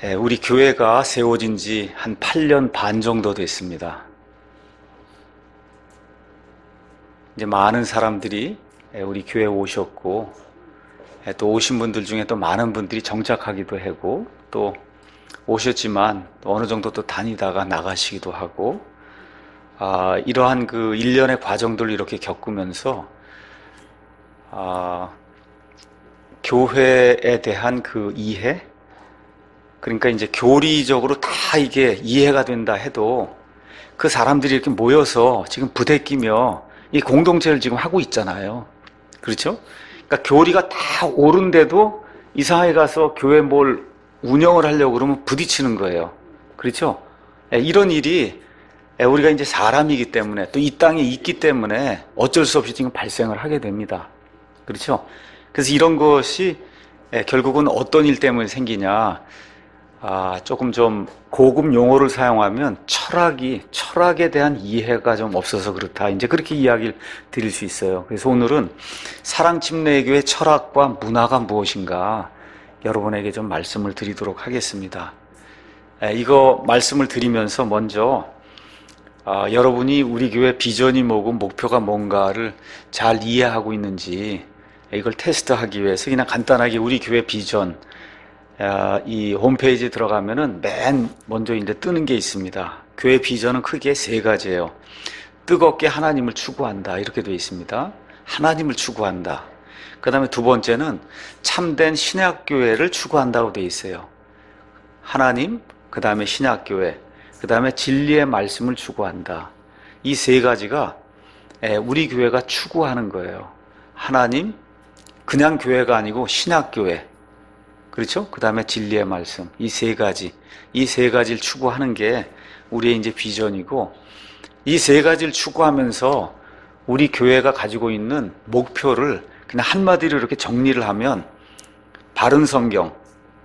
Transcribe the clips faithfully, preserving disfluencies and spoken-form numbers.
예, 우리 교회가 세워진 지 한 팔 년 반 정도 됐습니다. 이제 많은 사람들이 우리 교회에 오셨고, 또 오신 분들 중에 또 많은 분들이 정착하기도 하고, 또 오셨지만 또 어느 정도 또 다니다가 나가시기도 하고, 아, 이러한 그 일련의 과정들을 이렇게 겪으면서 아, 교회에 대한 그 이해, 그러니까 이제 교리적으로 다 이게 이해가 된다 해도 그 사람들이 이렇게 모여서 지금 부대끼며 이 공동체를 지금 하고 있잖아요. 그렇죠? 그러니까 교리가 다 옳은데도 이상하게 가서 교회 뭘 운영을 하려고 그러면 부딪히는 거예요. 그렇죠? 이런 일이 우리가 이제 사람이기 때문에 또 이 땅에 있기 때문에 어쩔 수 없이 지금 발생을 하게 됩니다. 그렇죠? 그래서 이런 것이 결국은 어떤 일 때문에 생기냐, 아, 조금 좀 고급 용어를 사용하면 철학이, 철학에 대한 이해가 좀 없어서 그렇다. 이제 그렇게 이야기를 드릴 수 있어요. 그래서 오늘은 사랑침례교의 철학과 문화가 무엇인가 여러분에게 좀 말씀을 드리도록 하겠습니다. 에, 이거 말씀을 드리면서 먼저 아, 여러분이 우리 교회 비전이 뭐고 목표가 뭔가를 잘 이해하고 있는지 이걸 테스트하기 위해서 그냥 간단하게 우리 교회 비전, 이 홈페이지에 들어가면은 맨 먼저 이제 뜨는 게 있습니다. 교회 비전은 크게 세 가지예요. 뜨겁게 하나님을 추구한다, 이렇게 되어 있습니다. 하나님을 추구한다. 그 다음에 두 번째는 참된 신약교회를 추구한다고 되어 있어요. 하나님, 그 다음에 신약교회, 그 다음에 진리의 말씀을 추구한다. 이 세 가지가 우리 교회가 추구하는 거예요. 하나님, 그냥 교회가 아니고 신약교회, 그렇죠? 그 다음에 진리의 말씀, 이 세 가지, 이 세 가지를 추구하는 게 우리의 이제 비전이고, 이 세 가지를 추구하면서 우리 교회가 가지고 있는 목표를 그냥 한마디로 이렇게 정리를 하면, 바른 성경,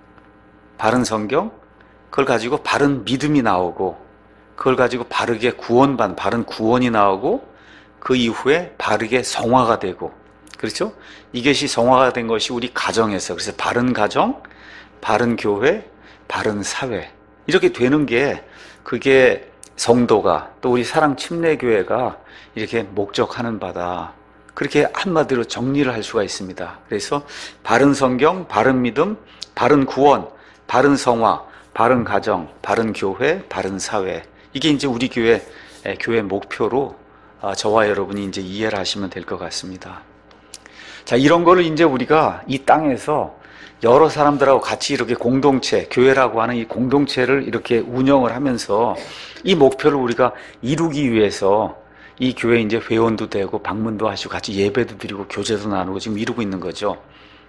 바른 성경, 그걸 가지고 바른 믿음이 나오고, 그걸 가지고 바르게 구원반, 바른 구원이 나오고, 그 이후에 바르게 성화가 되고, 그렇죠? 이것이 성화가 된 것이 우리 가정에서, 그래서 바른 가정, 바른 교회, 바른 사회, 이렇게 되는 게 그게 성도가, 또 우리 사랑침례교회가 이렇게 목적하는 바다. 그렇게 한마디로 정리를 할 수가 있습니다. 그래서 바른 성경, 바른 믿음, 바른 구원, 바른 성화, 바른 가정, 바른 교회, 바른 사회, 이게 이제 우리 교회 교회 목표로 저와 여러분이 이제 이해를 하시면 될 것 같습니다. 자, 이런 거를 이제 우리가 이 땅에서 여러 사람들하고 같이 이렇게 공동체, 교회라고 하는 이 공동체를 이렇게 운영을 하면서 이 목표를 우리가 이루기 위해서 이 교회 이제 회원도 되고 방문도 하시고 같이 예배도 드리고 교제도 나누고 지금 이루고 있는 거죠.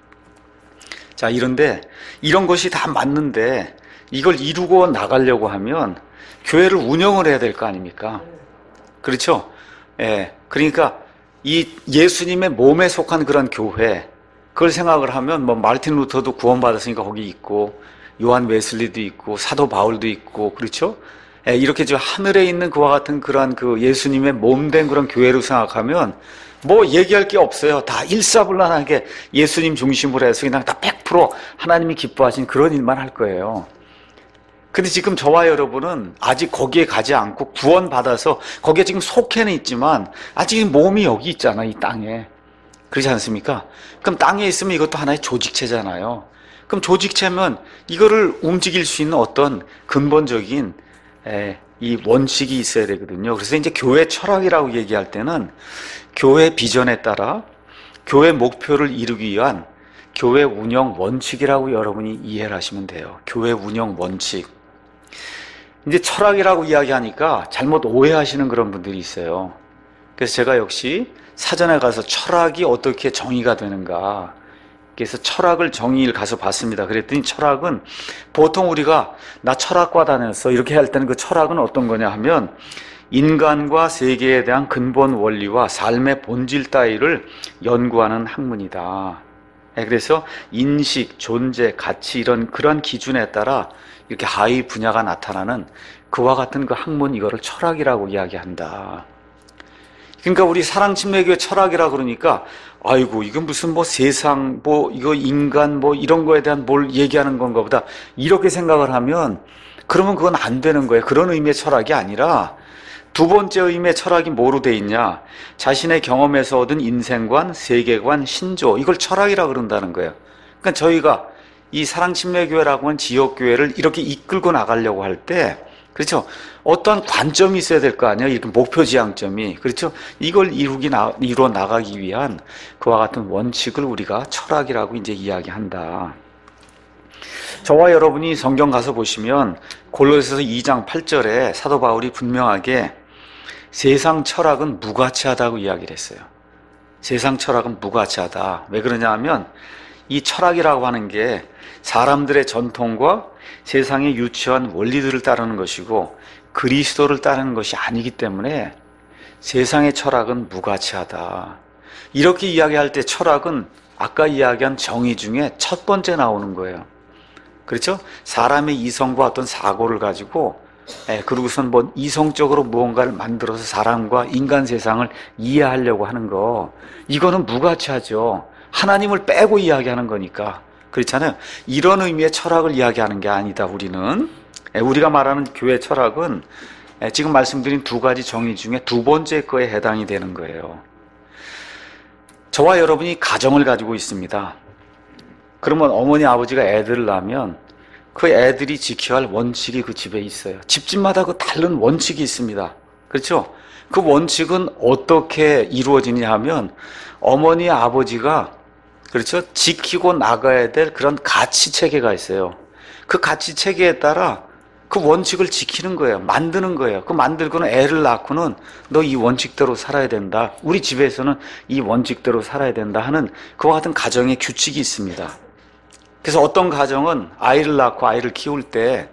자, 이런데 이런 것이 다 맞는데 이걸 이루고 나가려고 하면 교회를 운영을 해야 될 거 아닙니까? 그렇죠? 예. 그러니까 이 예수님의 몸에 속한 그런 교회, 그걸 생각을 하면 뭐 마르틴 루터도 구원받았으니까 거기 있고, 요한 웨슬리도 있고, 사도 바울도 있고, 그렇죠? 예, 이렇게 저 하늘에 있는 그와 같은 그런 그 예수님의 몸된 그런 교회로 생각하면 뭐 얘기할 게 없어요. 다 일사불란하게 예수님 중심으로 해서 그냥 다 백 퍼센트 하나님이 기뻐하신 그런 일만 할 거예요. 근데 지금 저와 여러분은 아직 거기에 가지 않고 구원받아서 거기에 지금 속해는 있지만 아직 몸이 여기 있잖아, 이 땅에. 그렇지 않습니까? 그럼 땅에 있으면 이것도 하나의 조직체잖아요. 그럼 조직체면 이거를 움직일 수 있는 어떤 근본적인 에, 이 원칙이 있어야 되거든요. 그래서 이제 교회 철학이라고 얘기할 때는 교회 비전에 따라 교회 목표를 이루기 위한 교회 운영 원칙이라고 여러분이 이해를 하시면 돼요. 교회 운영 원칙. 이제 철학이라고 이야기하니까 잘못 오해하시는 그런 분들이 있어요. 그래서 제가 역시 사전에 가서 철학이 어떻게 정의가 되는가, 그래서 철학을 정의를 가서 봤습니다. 그랬더니 철학은 보통 우리가 나 철학과 다녔어 이렇게 할 때는 그 철학은 어떤 거냐 하면 인간과 세계에 대한 근본 원리와 삶의 본질 따위를 연구하는 학문이다. 그래서 인식, 존재, 가치 이런 그런 기준에 따라 이렇게 하위 분야가 나타나는 그와 같은 그 학문, 이거를 철학이라고 이야기한다. 그러니까 우리 사랑침례교회 철학이라 그러니까 아이고 이건 무슨 뭐 세상 뭐 이거 인간 뭐 이런 거에 대한 뭘 얘기하는 건가 보다 이렇게 생각을 하면 그러면 그건 안 되는 거예요. 그런 의미의 철학이 아니라 두 번째 의미의 철학이 뭐로 돼 있냐? 자신의 경험에서 얻은 인생관, 세계관, 신조 이걸 철학이라 그런다는 거예요. 그러니까 저희가 이 사랑침례교회라고 하는 지역교회를 이렇게 이끌고 나가려고 할 때 그렇죠? 어떠한 관점이 있어야 될 거 아니에요? 이렇게 목표 지향점이. 그렇죠? 이걸 이루기 나, 이루어 나가기 위한 그와 같은 원칙을 우리가 철학이라고 이제 이야기한다. 저와 여러분이 성경 가서 보시면 골로새서 이 장 팔 절에 사도 바울이 분명하게 세상 철학은 무가치하다고 이야기를 했어요. 세상 철학은 무가치하다. 왜 그러냐 하면 이 철학이라고 하는 게 사람들의 전통과 세상의 유치한 원리들을 따르는 것이고 그리스도를 따르는 것이 아니기 때문에 세상의 철학은 무가치하다. 이렇게 이야기할 때 철학은 아까 이야기한 정의 중에 첫 번째 나오는 거예요. 그렇죠? 사람의 이성과 어떤 사고를 가지고 예, 그러고선 뭐 이성적으로 무언가를 만들어서 사람과 인간 세상을 이해하려고 하는 거 이거는 무가치하죠. 하나님을 빼고 이야기하는 거니까. 그렇잖아요. 이런 의미의 철학을 이야기하는 게 아니다. 우리는 예, 우리가 말하는 교회 철학은 예, 지금 말씀드린 두 가지 정의 중에 두 번째 거에 해당이 되는 거예요. 저와 여러분이 가정을 가지고 있습니다. 그러면 어머니 아버지가 애들을 낳으면 그 애들이 지켜야 할 원칙이 그 집에 있어요. 집집마다 그 다른 원칙이 있습니다. 그렇죠? 그 원칙은 어떻게 이루어지냐 하면 어머니 아버지가 그렇죠? 지키고 나가야 될 그런 가치 체계가 있어요. 그 가치 체계에 따라 그 원칙을 지키는 거예요. 만드는 거예요. 그 만들고는 애를 낳고는 너 이 원칙대로 살아야 된다. 우리 집에서는 이 원칙대로 살아야 된다 하는 그와 같은 가정의 규칙이 있습니다. 그래서 어떤 가정은 아이를 낳고 아이를 키울 때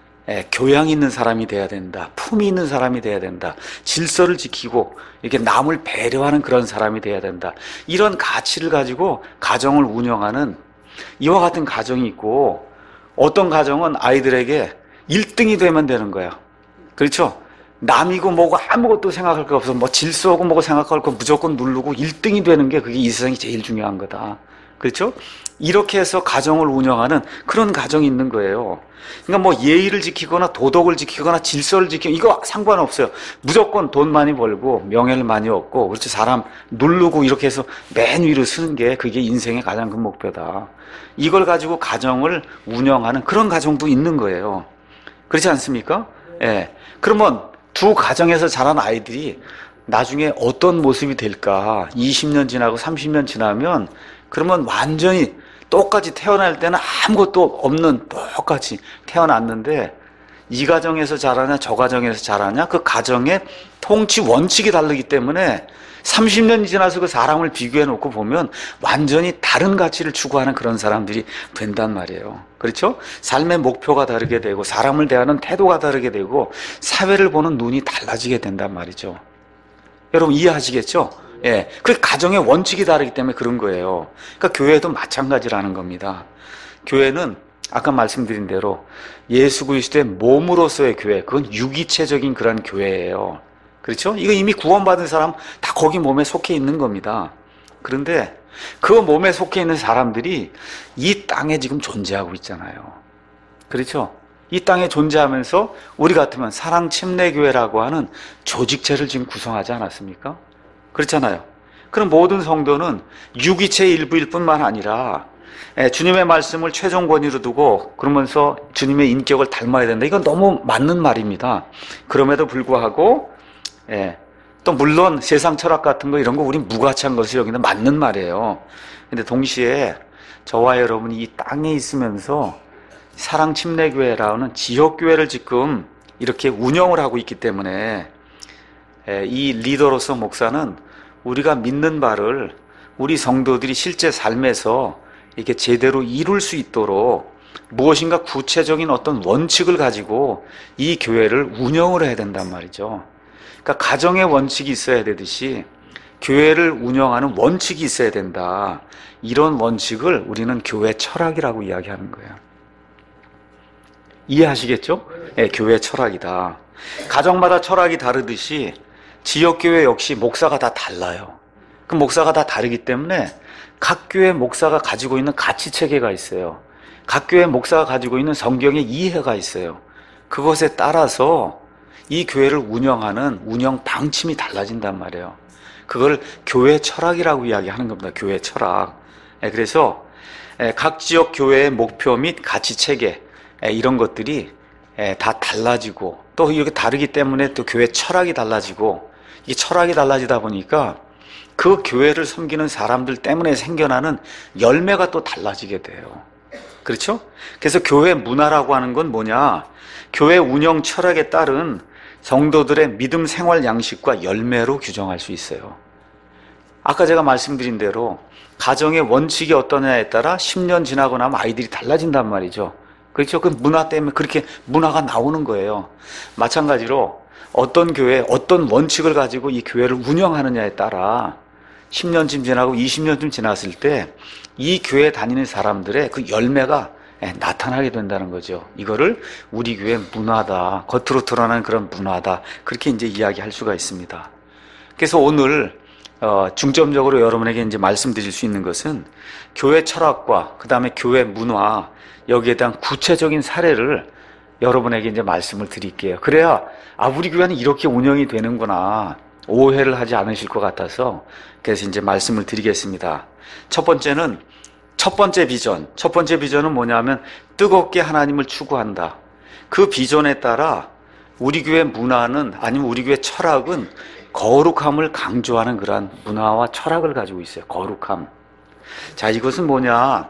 교양 있는 사람이 돼야 된다. 품이 있는 사람이 돼야 된다. 질서를 지키고 이렇게 남을 배려하는 그런 사람이 돼야 된다. 이런 가치를 가지고 가정을 운영하는 이와 같은 가정이 있고 어떤 가정은 아이들에게 일 등이 되면 되는 거야. 그렇죠? 남이고 뭐고 아무것도 생각할 거 없어. 뭐 질서고 뭐고 생각할 거 무조건 누르고 일 등이 되는 게 그게 이 세상이 제일 중요한 거다. 그렇죠? 이렇게 해서 가정을 운영하는 그런 가정이 있는 거예요. 그러니까 뭐 예의를 지키거나 도덕을 지키거나 질서를 지키고 이거 상관없어요. 무조건 돈 많이 벌고 명예를 많이 얻고 그렇죠? 사람 누르고 이렇게 해서 맨 위로 쓰는 게 그게 인생의 가장 큰 목표다. 이걸 가지고 가정을 운영하는 그런 가정도 있는 거예요. 그렇지 않습니까? 예. 네. 그러면 두 가정에서 자란 아이들이 나중에 어떤 모습이 될까? 이십 년 지나고 삼십 년 지나면 그러면 완전히 똑같이 태어날 때는 아무것도 없는 똑같이 태어났는데 이 가정에서 자라냐 저 가정에서 자라냐 그 가정의 통치 원칙이 다르기 때문에 삼십 년이 지나서 그 사람을 비교해 놓고 보면 완전히 다른 가치를 추구하는 그런 사람들이 된단 말이에요. 그렇죠? 삶의 목표가 다르게 되고 사람을 대하는 태도가 다르게 되고 사회를 보는 눈이 달라지게 된단 말이죠. 여러분 이해하시겠죠? 예. 그 가정의 원칙이 다르기 때문에 그런 거예요. 그러니까 교회도 마찬가지라는 겁니다. 교회는 아까 말씀드린 대로 예수 그리스도의 몸으로서의 교회, 그건 유기체적인 그런 교회예요. 그렇죠? 이거 이미 구원받은 사람 다 거기 몸에 속해 있는 겁니다. 그런데 그 몸에 속해 있는 사람들이 이 땅에 지금 존재하고 있잖아요. 그렇죠? 이 땅에 존재하면서 우리 같으면 사랑침례교회라고 하는 조직체를 지금 구성하지 않았습니까? 그렇잖아요. 그럼 모든 성도는 유기체의 일부일 뿐만 아니라 주님의 말씀을 최종 권위로 두고 그러면서 주님의 인격을 닮아야 된다. 이건 너무 맞는 말입니다. 그럼에도 불구하고 예, 또 물론 세상 철학 같은 거 이런 거 우린 무가치한 것을 여기는 맞는 말이에요. 근데 동시에 저와 여러분이 이 땅에 있으면서 사랑침례교회라는 지역교회를 지금 이렇게 운영을 하고 있기 때문에 예, 이 리더로서 목사는 우리가 믿는 바를 우리 성도들이 실제 삶에서 이렇게 제대로 이룰 수 있도록 무엇인가 구체적인 어떤 원칙을 가지고 이 교회를 운영을 해야 된단 말이죠. 그러니까 가정의 원칙이 있어야 되듯이 교회를 운영하는 원칙이 있어야 된다. 이런 원칙을 우리는 교회 철학이라고 이야기하는 거예요. 이해하시겠죠? 네, 교회 철학이다. 가정마다 철학이 다르듯이 지역교회 역시 목사가 다 달라요. 그 목사가 다 다르기 때문에 각 교회 목사가 가지고 있는 가치체계가 있어요. 각 교회 목사가 가지고 있는 성경의 이해가 있어요. 그것에 따라서 이 교회를 운영하는 운영 방침이 달라진단 말이에요. 그걸 교회 철학이라고 이야기하는 겁니다. 교회 철학. 그래서 각 지역 교회의 목표 및 가치체계 이런 것들이 다 달라지고 또 이렇게 다르기 때문에 또 교회 철학이 달라지고 이 철학이 달라지다 보니까 그 교회를 섬기는 사람들 때문에 생겨나는 열매가 또 달라지게 돼요. 그렇죠? 그래서 교회 문화라고 하는 건 뭐냐? 교회 운영 철학에 따른 성도들의 믿음 생활 양식과 열매로 규정할 수 있어요. 아까 제가 말씀드린 대로 가정의 원칙이 어떠냐에 따라 십 년 지나고 나면 아이들이 달라진단 말이죠. 그렇죠? 그 문화 때문에 그렇게 문화가 나오는 거예요. 마찬가지로 어떤 교회, 어떤 원칙을 가지고 이 교회를 운영하느냐에 따라 십 년쯤 지나고 이십 년쯤 지났을 때 이 교회 다니는 사람들의 그 열매가 나타나게 된다는 거죠. 이거를 우리 교회 문화다, 겉으로 드러나는 그런 문화다, 그렇게 이제 이야기할 수가 있습니다. 그래서 오늘 어, 중점적으로 여러분에게 이제 말씀드릴 수 있는 것은 교회 철학과 그 다음에 교회 문화, 여기에 대한 구체적인 사례를 여러분에게 이제 말씀을 드릴게요. 그래야 아 우리 교회는 이렇게 운영이 되는구나 오해를 하지 않으실 것 같아서 그래서 이제 말씀을 드리겠습니다. 첫 번째는 첫 번째 비전. 첫 번째 비전은 뭐냐면 뜨겁게 하나님을 추구한다. 그 비전에 따라 우리 교회 문화는 아니면 우리 교회 철학은 거룩함을 강조하는 그러한 문화와 철학을 가지고 있어요. 거룩함. 자, 이것은 뭐냐?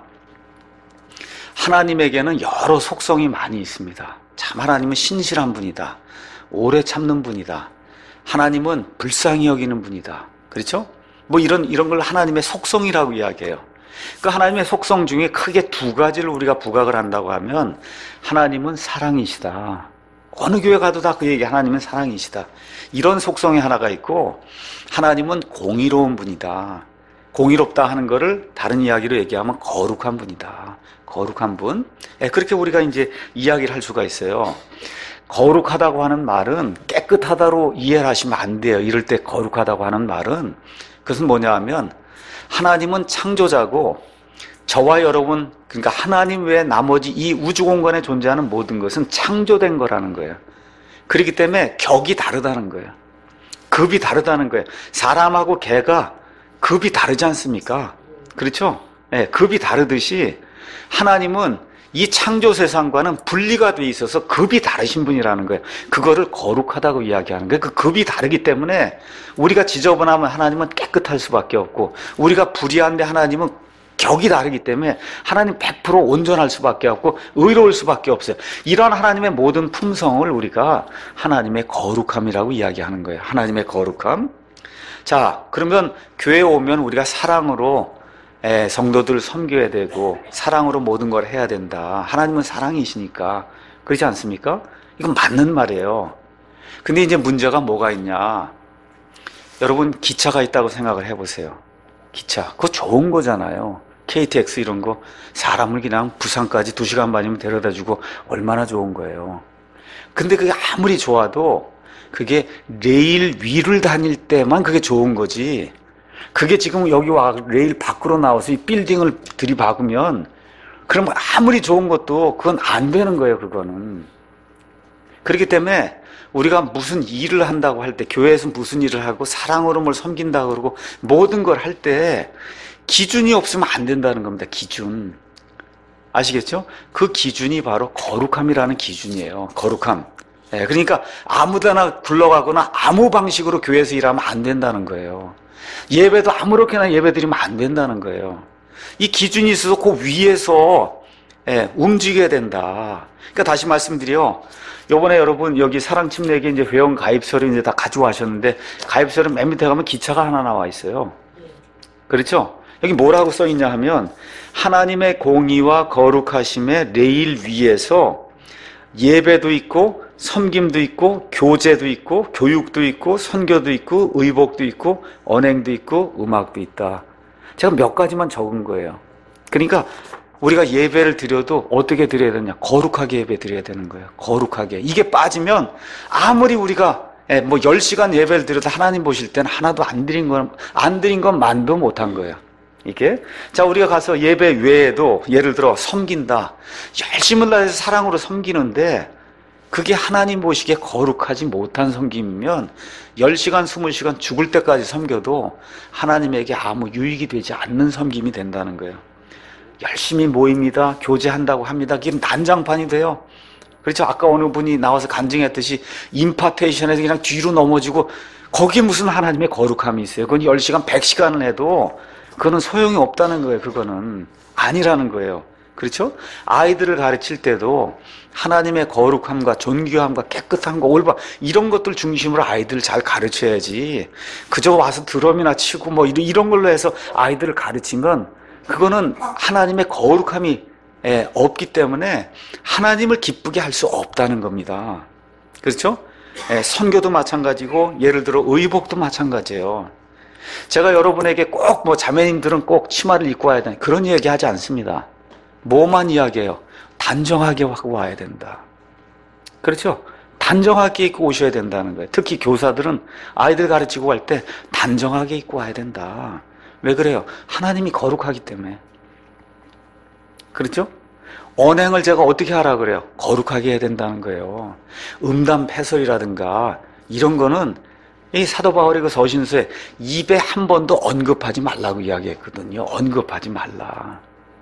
하나님에게는 여러 속성이 많이 있습니다. 참 하나님은 신실한 분이다. 오래 참는 분이다. 하나님은 불쌍히 여기는 분이다. 그렇죠? 뭐 이런 이런 걸 하나님의 속성이라고 이야기해요. 그 하나님의 속성 중에 크게 두 가지를 우리가 부각을 한다고 하면 하나님은 사랑이시다. 어느 교회 가도 다 그 얘기, 하나님은 사랑이시다. 이런 속성이 하나가 있고, 하나님은 공의로운 분이다. 공의롭다 하는 거를 다른 이야기로 얘기하면 거룩한 분이다. 거룩한 분. 예, 그렇게 우리가 이제 이야기를 할 수가 있어요. 거룩하다고 하는 말은 깨끗하다로 이해를 하시면 안 돼요. 이럴 때 거룩하다고 하는 말은 그것은 뭐냐 하면 하나님은 창조자고 저와 여러분, 그러니까 하나님 외에 나머지 이 우주 공간에 존재하는 모든 것은 창조된 거라는 거예요. 그렇기 때문에 격이 다르다는 거예요. 급이 다르다는 거예요. 사람하고 개가 급이 다르지 않습니까? 그렇죠? 네, 급이 다르듯이 하나님은 이 창조 세상과는 분리가 돼 있어서 급이 다르신 분이라는 거예요. 그거를 거룩하다고 이야기하는 거예요. 그 급이 다르기 때문에 우리가 지저분하면 하나님은 깨끗할 수밖에 없고, 우리가 불의한데 하나님은 격이 다르기 때문에 하나님 백 퍼센트 온전할 수밖에 없고 의로울 수밖에 없어요. 이런 하나님의 모든 품성을 우리가 하나님의 거룩함이라고 이야기하는 거예요. 하나님의 거룩함. 자, 그러면 교회에 오면 우리가 사랑으로 에, 성도들을 섬겨야 되고 사랑으로 모든 걸 해야 된다. 하나님은 사랑이시니까. 그렇지 않습니까? 이건 맞는 말이에요. 근데 이제 문제가 뭐가 있냐? 여러분, 기차가 있다고 생각을 해보세요. 기차. 그거 좋은 거잖아요. 케이티엑스 이런 거 사람을 그냥 부산까지 두 시간 반이면 데려다주고 얼마나 좋은 거예요. 근데 그게 아무리 좋아도 그게 레일 위를 다닐 때만 그게 좋은 거지, 그게 지금 여기 와 레일 밖으로 나와서 이 빌딩을 들이박으면 그럼 아무리 좋은 것도 그건 안 되는 거예요. 그거는. 그렇기 때문에 우리가 무슨 일을 한다고 할 때, 교회에서 무슨 일을 하고 사랑으로 뭘 섬긴다고 그러고 모든 걸 할 때 기준이 없으면 안 된다는 겁니다. 기준. 아시겠죠? 그 기준이 바로 거룩함이라는 기준이에요. 거룩함. 네, 그러니까 아무데나 굴러가거나 아무 방식으로 교회에서 일하면 안 된다는 거예요. 예배도 아무렇게나 예배드리면 안 된다는 거예요. 이 기준이 있어서 그 위에서 예, 움직여야 된다. 그러니까 다시 말씀드려. 요번에 여러분 여기 사랑침례에게 이제 회원 가입서를 이제 다 가져와셨는데, 가입서는 맨 밑에 가면 기차가 하나 나와 있어요. 그렇죠? 여기 뭐라고 써 있냐 하면 하나님의 공의와 거룩하심의 레일 위에서 예배도 있고 섬김도 있고 교제도 있고 교육도 있고 선교도 있고 의복도 있고 언행도 있고 음악도 있다. 제가 몇 가지만 적은 거예요. 그러니까 우리가 예배를 드려도 어떻게 드려야 되냐? 거룩하게 예배 드려야 되는 거예요. 거룩하게. 이게 빠지면 아무리 우리가 예, 뭐 열 시간 예배를 드려도 하나님 보실 때는 하나도 안 드린 건, 안 드린 건 만도 못한 거예요. 이게. 자, 우리가 가서 예배 외에도 예를 들어 섬긴다. 열심을 다해서 사랑으로 섬기는데 그게 하나님 보시기에 거룩하지 못한 섬김이면 열 시간, 스무 시간 죽을 때까지 섬겨도 하나님에게 아무 유익이 되지 않는 섬김이 된다는 거예요. 열심히 모입니다. 교제한다고 합니다. 그게 난장판이 돼요. 그렇죠. 아까 어느 분이 나와서 간증했듯이 임파테이션에서 그냥 뒤로 넘어지고 거기에 무슨 하나님의 거룩함이 있어요. 그건 열 시간, 백 시간을 해도 그거는 소용이 없다는 거예요. 그거는 아니라는 거예요. 그렇죠? 아이들을 가르칠 때도 하나님의 거룩함과 존귀함과 깨끗함과 올바 이런 것들 중심으로 아이들을 잘 가르쳐야지 그저 와서 드럼이나 치고 뭐 이런 걸로 해서 아이들을 가르치면 그거는 하나님의 거룩함이 예, 없기 때문에 하나님을 기쁘게 할 수 없다는 겁니다. 그렇죠? 예, 선교도 마찬가지고 예를 들어 의복도 마찬가지예요. 제가 여러분에게 꼭 뭐 자매님들은 꼭 치마를 입고 와야 되는 그런 이야기 하지 않습니다. 뭐만 이야기해요? 단정하게 하고 와야 된다. 그렇죠? 단정하게 입고 오셔야 된다는 거예요. 특히 교사들은 아이들 가르치고 갈 때 단정하게 입고 와야 된다. 왜 그래요? 하나님이 거룩하기 때문에. 그렇죠? 언행을 제가 어떻게 하라 그래요? 거룩하게 해야 된다는 거예요. 음담 패설이라든가 이런 거는 이 사도 바울의 그 서신서에 입에 한 번도 언급하지 말라고 이야기했거든요. 언급하지 말라.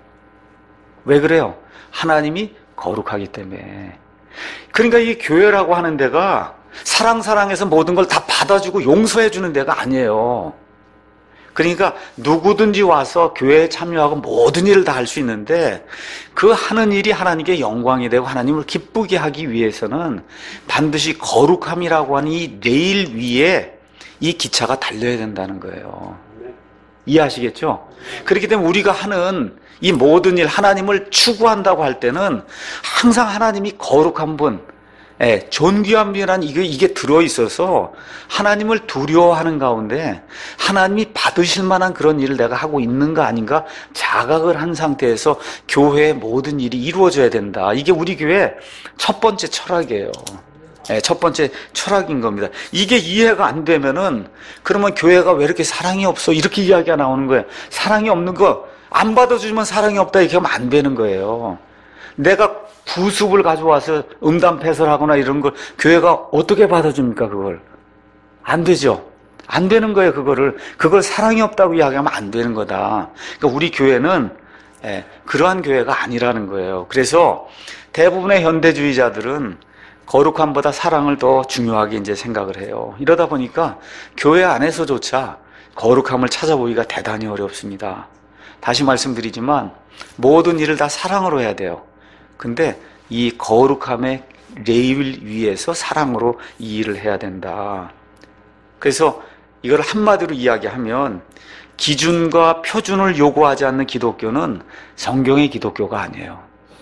왜 그래요? 하나님이 거룩하기 때문에. 그러니까 이 교회라고 하는 데가 사랑 사랑해서 모든 걸 다 받아주고 용서해 주는 데가 아니에요. 그러니까 누구든지 와서 교회에 참여하고 모든 일을 다 할 수 있는데 그 하는 일이 하나님께 영광이 되고 하나님을 기쁘게 하기 위해서는 반드시 거룩함이라고 하는 이 레일 위에 이 기차가 달려야 된다는 거예요. 이해하시겠죠? 그렇기 때문에 우리가 하는 이 모든 일, 하나님을 추구한다고 할 때는 항상 하나님이 거룩한 분, 예, 존귀한 분이란 이게, 이게 들어있어서 하나님을 두려워하는 가운데 하나님이 받으실 만한 그런 일을 내가 하고 있는가 아닌가 자각을 한 상태에서 교회의 모든 일이 이루어져야 된다. 이게 우리 교회 첫 번째 철학이에요. 예, 첫 번째 철학인 겁니다. 이게 이해가 안 되면은 그러면 교회가 왜 이렇게 사랑이 없어? 이렇게 이야기가 나오는 거예요. 사랑이 없는 거 안 받아주면 사랑이 없다 이렇게 하면 안 되는 거예요. 내가 부습을 가져와서 음담 패설하거나 이런 걸 교회가 어떻게 받아줍니까? 그걸 안 되죠. 안 되는 거예요. 그거를 그걸 사랑이 없다고 이야기하면 안 되는 거다. 그러니까 우리 교회는 예, 그러한 교회가 아니라는 거예요. 그래서 대부분의 현대주의자들은 거룩함보다 사랑을 더 중요하게 이제 생각을 해요. 이러다 보니까 교회 안에서조차 거룩함을 찾아보기가 대단히 어렵습니다. 다시 말씀드리지만 모든 일을 다 사랑으로 해야 돼요. 근데 이 거룩함의 레일 위에서 사랑으로 이 일을 해야 된다. 그래서 이걸 한마디로 이야기하면 기준과 표준을 요구하지 않는 기독교는 성경의 기독교가 아니에요.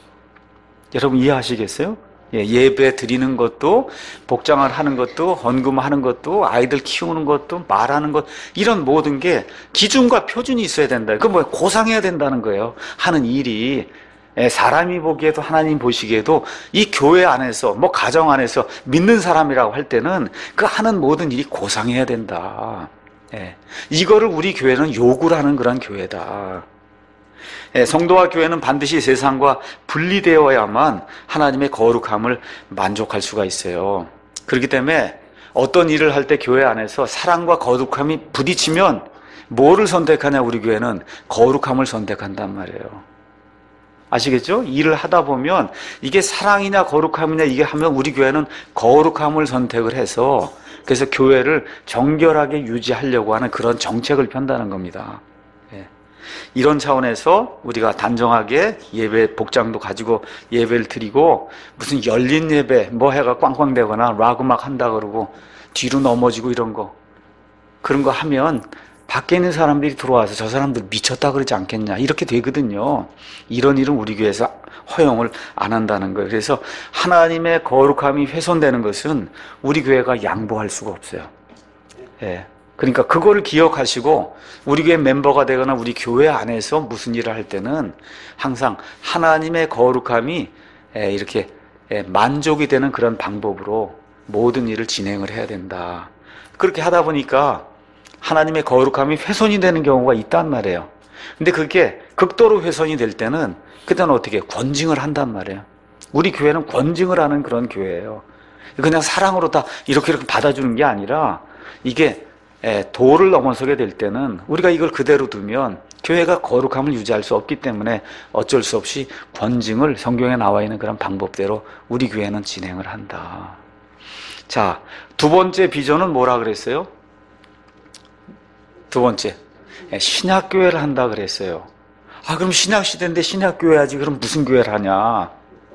여러분 이해하시겠어요? 예, 예배 드리는 것도 복장을 하는 것도 헌금하는 것도 아이들 키우는 것도 말하는 것 이런 모든 게 기준과 표준이 있어야 된다. 그 뭐 고상해야 된다는 거예요. 하는 일이 예, 사람이 보기에도 하나님 보시기에도 이 교회 안에서 뭐 가정 안에서 믿는 사람이라고 할 때는 그 하는 모든 일이 고상해야 된다. 예, 이거를 우리 교회는 요구를 하는 그런 교회다. 예, 성도와 교회는 반드시 세상과 분리되어야만 하나님의 거룩함을 만족할 수가 있어요. 그렇기 때문에 어떤 일을 할 때 교회 안에서 사랑과 거룩함이 부딪히면 뭐를 선택하냐 우리 교회는 거룩함을 선택한단 말이에요. 아시겠죠? 일을 하다 보면 이게 사랑이냐 거룩함이냐 이게 하면 우리 교회는 거룩함을 선택을 해서 그래서 교회를 정결하게 유지하려고 하는 그런 정책을 편다는 겁니다. 이런 차원에서 우리가 단정하게 예배 복장도 가지고 예배를 드리고 무슨 열린 예배 뭐 해가 꽝꽝대거나 락 음악 한다 그러고 뒤로 넘어지고 이런 거 그런 거 하면 밖에 있는 사람들이 들어와서 저 사람들 미쳤다 그러지 않겠냐 이렇게 되거든요. 이런 일은 우리 교회에서 허용을 안 한다는 거예요. 그래서 하나님의 거룩함이 훼손되는 것은 우리 교회가 양보할 수가 없어요. 예. 그러니까 그거를 기억하시고 우리 교회 멤버가 되거나 우리 교회 안에서 무슨 일을 할 때는 항상 하나님의 거룩함이 이렇게 만족이 되는 그런 방법으로 모든 일을 진행을 해야 된다. 그렇게 하다 보니까 하나님의 거룩함이 훼손이 되는 경우가 있단 말이에요. 근데 그게 극도로 훼손이 될 때는 그때는 어떻게 권징을 한단 말이에요. 우리 교회는 권징을 하는 그런 교회예요. 그냥 사랑으로 다 이렇게 이렇게 받아주는 게 아니라 이게 도를 넘어서게 될 때는 우리가 이걸 그대로 두면 교회가 거룩함을 유지할 수 없기 때문에 어쩔 수 없이 권징을 성경에 나와 있는 그런 방법대로 우리 교회는 진행을 한다. 자, 두 번째 비전은 뭐라 그랬어요? 두 번째, 신약교회를 한다 그랬어요. 아, 그럼 신약시대인데 신약교회 하지, 그럼 무슨 교회를 하냐?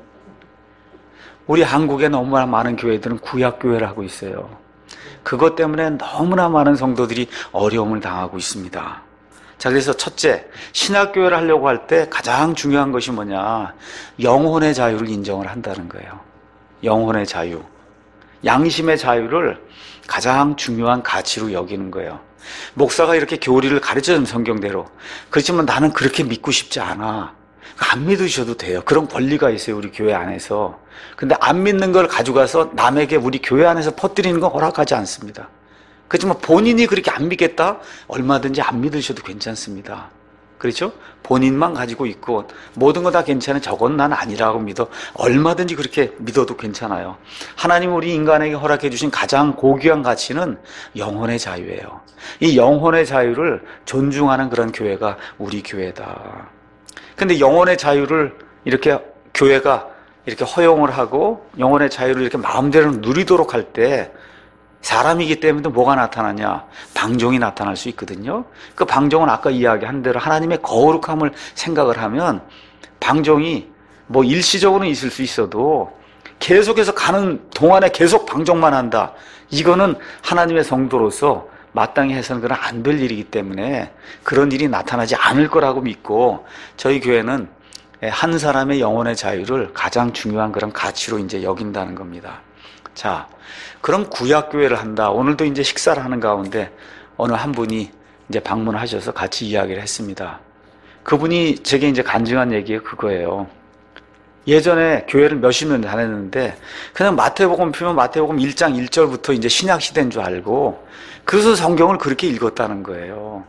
우리 한국에 너무나 많은 교회들은 구약교회를 하고 있어요. 그것 때문에 너무나 많은 성도들이 어려움을 당하고 있습니다. 자, 그래서 첫째, 신약교회를 하려고 할 때 가장 중요한 것이 뭐냐? 영혼의 자유를 인정을 한다는 거예요. 영혼의 자유. 양심의 자유를 가장 중요한 가치로 여기는 거예요. 목사가 이렇게 교리를 가르쳐준 성경대로. 그렇지만 나는 그렇게 믿고 싶지 않아. 안 믿으셔도 돼요. 그런 권리가 있어요, 우리 교회 안에서. 근데 안 믿는 걸 가져가서 남에게 우리 교회 안에서 퍼뜨리는 건 허락하지 않습니다. 그렇지만 본인이 그렇게 안 믿겠다? 얼마든지 안 믿으셔도 괜찮습니다. 그렇죠? 본인만 가지고 있고 모든 거 다 괜찮아, 저건 난 아니라고 믿어, 얼마든지 그렇게 믿어도 괜찮아요. 하나님 우리 인간에게 허락해 주신 가장 고귀한 가치는 영혼의 자유예요. 이 영혼의 자유를 존중하는 그런 교회가 우리 교회다. 근데 영혼의 자유를 이렇게 교회가 이렇게 허용을 하고 영혼의 자유를 이렇게 마음대로 누리도록 할 때 사람이기 때문에 뭐가 나타나냐? 방종이 나타날 수 있거든요. 그 방종은 아까 이야기한 대로 하나님의 거룩함을 생각을 하면 방종이 뭐 일시적으로는 있을 수 있어도 계속해서 가는 동안에 계속 방종만 한다. 이거는 하나님의 성도로서 마땅히 해서는 그건 안 될 일이기 때문에 그런 일이 나타나지 않을 거라고 믿고 저희 교회는 한 사람의 영혼의 자유를 가장 중요한 그런 가치로 이제 여긴다는 겁니다. 자, 그럼 구약교회를 한다. 오늘도 이제 식사를 하는 가운데 어느 한 분이 이제 방문하셔서 같이 이야기를 했습니다. 그분이 제게 이제 간증한 얘기가 그거예요. 예전에 교회를 몇십 년 다녔는데 그냥 마태복음 피면 마태복음 일 장 일 절부터 이제 신약 시대인 줄 알고 그래서 성경을 그렇게 읽었다는 거예요.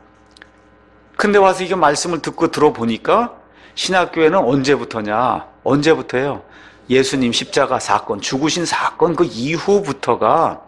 근데 와서 이게 말씀을 듣고 들어보니까 신약교회는 언제부터냐? 언제부터예요? 예수님 십자가 사건, 죽으신 사건 그 이후부터가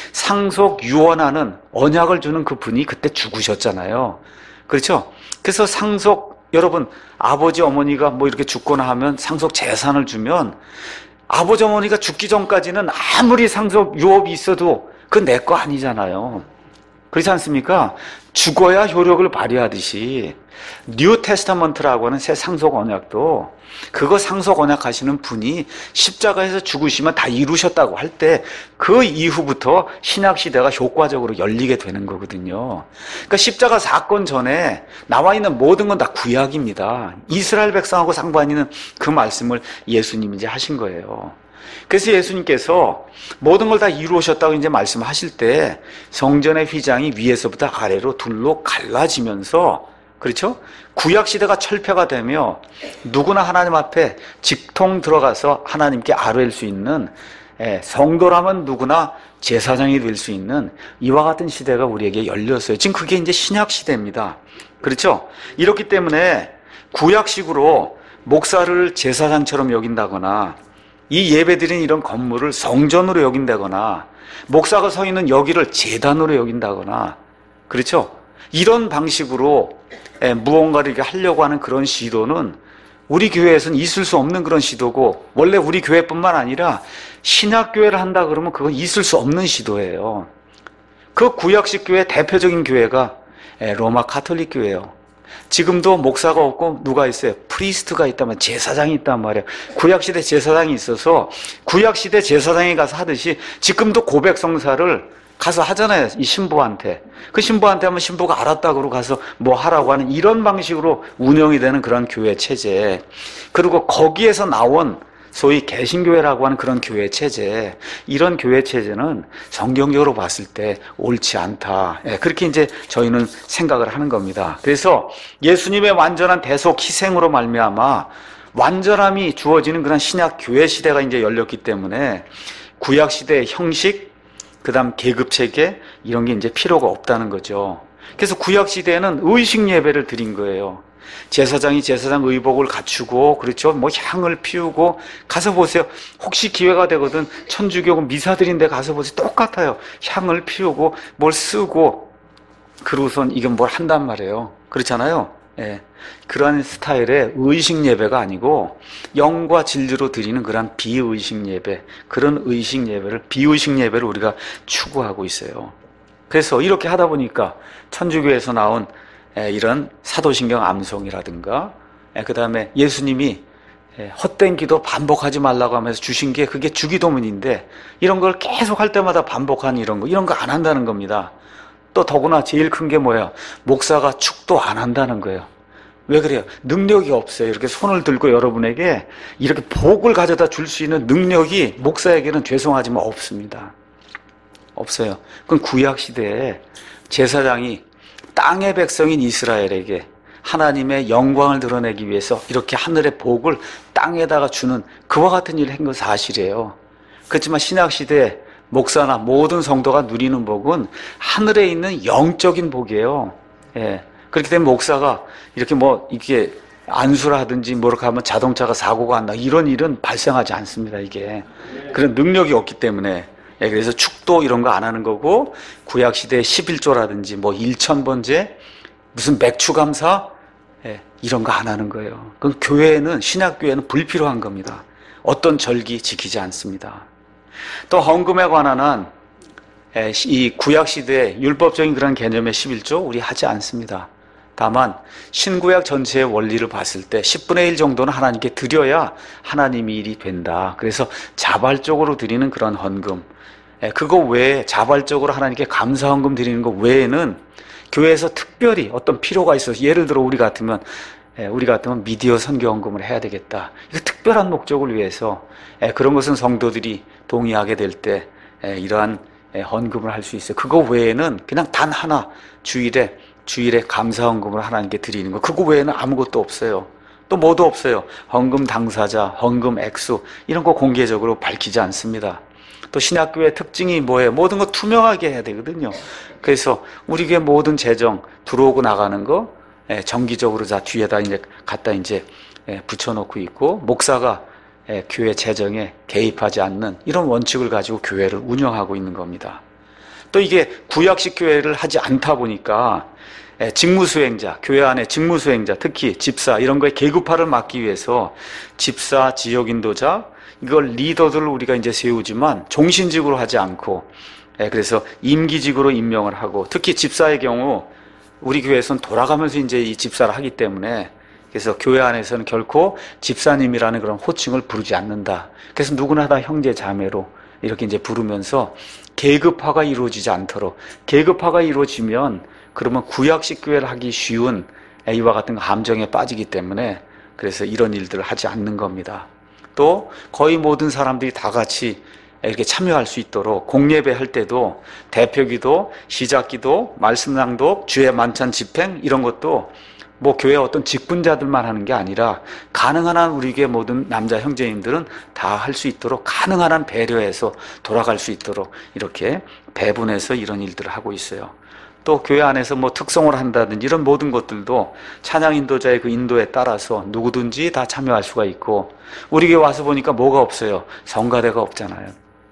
상속 유언하는 언약을 주는 그 분이 그때 죽으셨잖아요. 그렇죠? 그래서 상속, 여러분 아버지 어머니가 뭐 이렇게 죽거나 하면 상속 재산을 주면 아버지 어머니가 죽기 전까지는 아무리 상속 유업이 있어도 그건 내 거 아니잖아요. 그렇지 않습니까? 죽어야 효력을 발휘하듯이 뉴 테스타먼트라고 하는 새 상속 언약도 그거 상속 언약 하시는 분이 십자가에서 죽으시면 다 이루셨다고 할 때 그 이후부터 신약 시대가 효과적으로 열리게 되는 거거든요. 그러니까 십자가 사건 전에 나와 있는 모든 건 다 구약입니다. 이스라엘 백성하고 상관이 있는 그 말씀을 예수님이 이제 하신 거예요. 그래서 예수님께서 모든 걸 다 이루셨다고 이제 말씀하실 때 성전의 휘장이 위에서부터 아래로 둘로 갈라지면서, 그렇죠? 구약 시대가 철폐가 되며 누구나 하나님 앞에 직통 들어가서 하나님께 아뢰일 수 있는, 성도라면 누구나 제사장이 될 수 있는 이와 같은 시대가 우리에게 열렸어요. 지금 그게 이제 신약 시대입니다. 그렇죠? 이렇기 때문에 구약식으로 목사를 제사장처럼 여긴다거나 이 예배드리는 이런 건물을 성전으로 여긴다거나 목사가 서 있는 여기를 제단으로 여긴다거나, 그렇죠? 이런 방식으로 무언가를 이렇게 하려고 하는 그런 시도는 우리 교회에서는 있을 수 없는 그런 시도고, 원래 우리 교회뿐만 아니라 신약교회를 한다 그러면 그건 있을 수 없는 시도예요. 그 구약식 교회 대표적인 교회가 로마 카톨릭 교회예요. 지금도 목사가 없고 누가 있어요? 프리스트가 있다면 제사장이 있단 말이에요. 구약시대 제사장이 있어서 구약시대 제사장이 가서 하듯이 지금도 고백 성사를 가서 하잖아요. 이 신부한테. 그 신부한테 하면 신부가 알았다 그러고 가서 뭐 하라고 하는 이런 방식으로 운영이 되는 그런 교회 체제. 그리고 거기에서 나온 소위 개신교회라고 하는 그런 교회 체제, 이런 교회 체제는 성경적으로 봤을 때 옳지 않다. 그렇게 이제 저희는 생각을 하는 겁니다. 그래서 예수님의 완전한 대속 희생으로 말미암아 완전함이 주어지는 그런 신약 교회 시대가 이제 열렸기 때문에 구약시대의 형식, 그 다음 계급체계, 이런 게 이제 필요가 없다는 거죠. 그래서 구약시대에는 의식 예배를 드린 거예요. 제사장이 제사장 의복을 갖추고, 그렇죠. 뭐 향을 피우고, 가서 보세요. 혹시 기회가 되거든 천주교 미사 드린 데 가서 보세요. 똑같아요. 향을 피우고, 뭘 쓰고, 그러고선 이건 뭘 한단 말이에요. 그렇잖아요. 예. 그러한 스타일의 의식 예배가 아니고, 영과 진리로 드리는 그러한 비의식 예배, 그런 의식 예배를, 비의식 예배를 우리가 추구하고 있어요. 그래서 이렇게 하다 보니까 천주교에서 나온 이런 사도신경 암송이라든가, 그 다음에 예수님이 헛된 기도 반복하지 말라고 하면서 주신 게 그게 주기도문인데, 이런 걸 계속 할 때마다 반복하는 이런 거, 이런 거 안 한다는 겁니다. 또 더구나 제일 큰 게 뭐예요? 목사가 축도 안 한다는 거예요. 왜 그래요? 능력이 없어요. 이렇게 손을 들고 여러분에게 이렇게 복을 가져다 줄 수 있는 능력이 목사에게는 죄송하지만 없습니다. 없어요. 그건 구약시대에 제사장이 땅의 백성인 이스라엘에게 하나님의 영광을 드러내기 위해서 이렇게 하늘의 복을 땅에다가 주는 그와 같은 일을 한 건 사실이에요. 그렇지만 신약시대에 목사나 모든 성도가 누리는 복은 하늘에 있는 영적인 복이에요. 예. 그렇기 때문에 목사가 이렇게 뭐, 이게 안수를 하든지 뭐렇게 하면 자동차가 사고가 안 나, 이런 일은 발생하지 않습니다, 이게. 그런 능력이 없기 때문에. 예, 그래서 축도 이런 거 안 하는 거고, 구약시대의 십일조라든지 뭐 일천번제, 무슨 맥추감사, 예, 이런 거 안 하는 거예요. 그럼 교회는, 신약교회는 불필요한 겁니다. 어떤 절기 지키지 않습니다. 또 헌금에 관한 한, 예, 이 구약시대의 율법적인 그런 개념의 십일조, 우리 하지 않습니다. 다만 신구약 전체의 원리를 봤을 때 십분의 일 정도는 하나님께 드려야 하나님의 일이 된다. 그래서 자발적으로 드리는 그런 헌금, 그거 외에 자발적으로 하나님께 감사 헌금 드리는 것 외에는 교회에서 특별히 어떤 필요가 있어서, 예를 들어 우리 같으면 우리 같으면 미디어 선교 헌금을 해야 되겠다. 이거 특별한 목적을 위해서, 그런 것은 성도들이 동의하게 될 때 이러한 헌금을 할 수 있어요. 그거 외에는 그냥 단 하나, 주일에 주일에 감사 헌금을 하나님께 드리는 거, 그거 외에는 아무것도 없어요. 또 뭐도 없어요. 헌금 당사자, 헌금 액수, 이런 거 공개적으로 밝히지 않습니다. 또 신약교회의 특징이 뭐예요? 모든 거 투명하게 해야 되거든요. 그래서 우리 교회 모든 재정 들어오고 나가는 거 정기적으로 다 뒤에다 이제 갖다 이제 붙여놓고 있고, 목사가 교회 재정에 개입하지 않는 이런 원칙을 가지고 교회를 운영하고 있는 겁니다. 또 이게 구약식 교회를 하지 않다 보니까 직무수행자, 교회 안에 직무수행자, 특히 집사, 이런 거에 계급화를 막기 위해서 집사, 지역인도자, 이걸 리더들을 우리가 이제 세우지만 종신직으로 하지 않고, 그래서 임기직으로 임명을 하고, 특히 집사의 경우 우리 교회에서는 돌아가면서 이제 이 집사를 하기 때문에, 그래서 교회 안에서는 결코 집사님이라는 그런 호칭을 부르지 않는다. 그래서 누구나 다 형제 자매로 이렇게 이제 부르면서 계급화가 이루어지지 않도록, 계급화가 이루어지면 그러면 구약식 교회를 하기 쉬운 이와 같은 함정에 빠지기 때문에, 그래서 이런 일들을 하지 않는 겁니다. 또 거의 모든 사람들이 다 같이 이렇게 참여할 수 있도록 공예배 할 때도 대표기도, 시작기도, 말씀 낭독, 주의 만찬 집행, 이런 것도 뭐 교회 어떤 직분자들만 하는 게 아니라 가능한 한 우리 교회 모든 남자 형제님들은 다 할 수 있도록, 가능한 한 배려해서 돌아갈 수 있도록 이렇게 배분해서 이런 일들을 하고 있어요. 또 교회 안에서 뭐 특성을 한다든지 이런 모든 것들도 찬양 인도자의 그 인도에 따라서 누구든지 다 참여할 수가 있고, 우리 교회 와서 보니까 뭐가 없어요? 성가대가 없잖아요.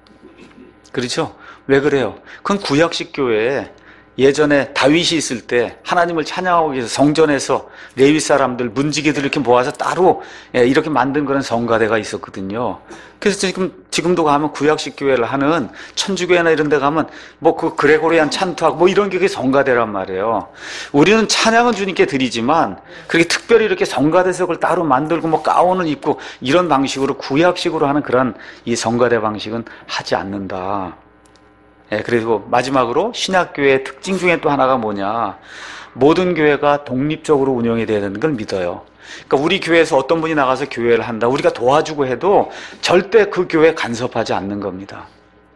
그렇죠? 왜 그래요? 그건 구약식 교회에 예전에 다윗이 있을 때 하나님을 찬양하기 위해서 성전에서 레위 사람들, 문지기들 이렇게 모아서 따로 이렇게 만든 그런 성가대가 있었거든요. 그래서 지금, 지금도 가면 구약식 교회를 하는 천주교회나 이런 데 가면 뭐 그 그레고리안 찬투하고 뭐 이런 게 성가대란 말이에요. 우리는 찬양은 주님께 드리지만 그렇게 특별히 이렇게 성가대석을 따로 만들고 뭐 가운을 입고 이런 방식으로 구약식으로 하는 그런 이 성가대 방식은 하지 않는다. 예, 그리고 마지막으로 신약교회의 특징 중에 또 하나가 뭐냐, 모든 교회가 독립적으로 운영이 돼야 되는 걸 믿어요. 그러니까 우리 교회에서 어떤 분이 나가서 교회를 한다, 우리가 도와주고 해도 절대 그 교회에 간섭하지 않는 겁니다.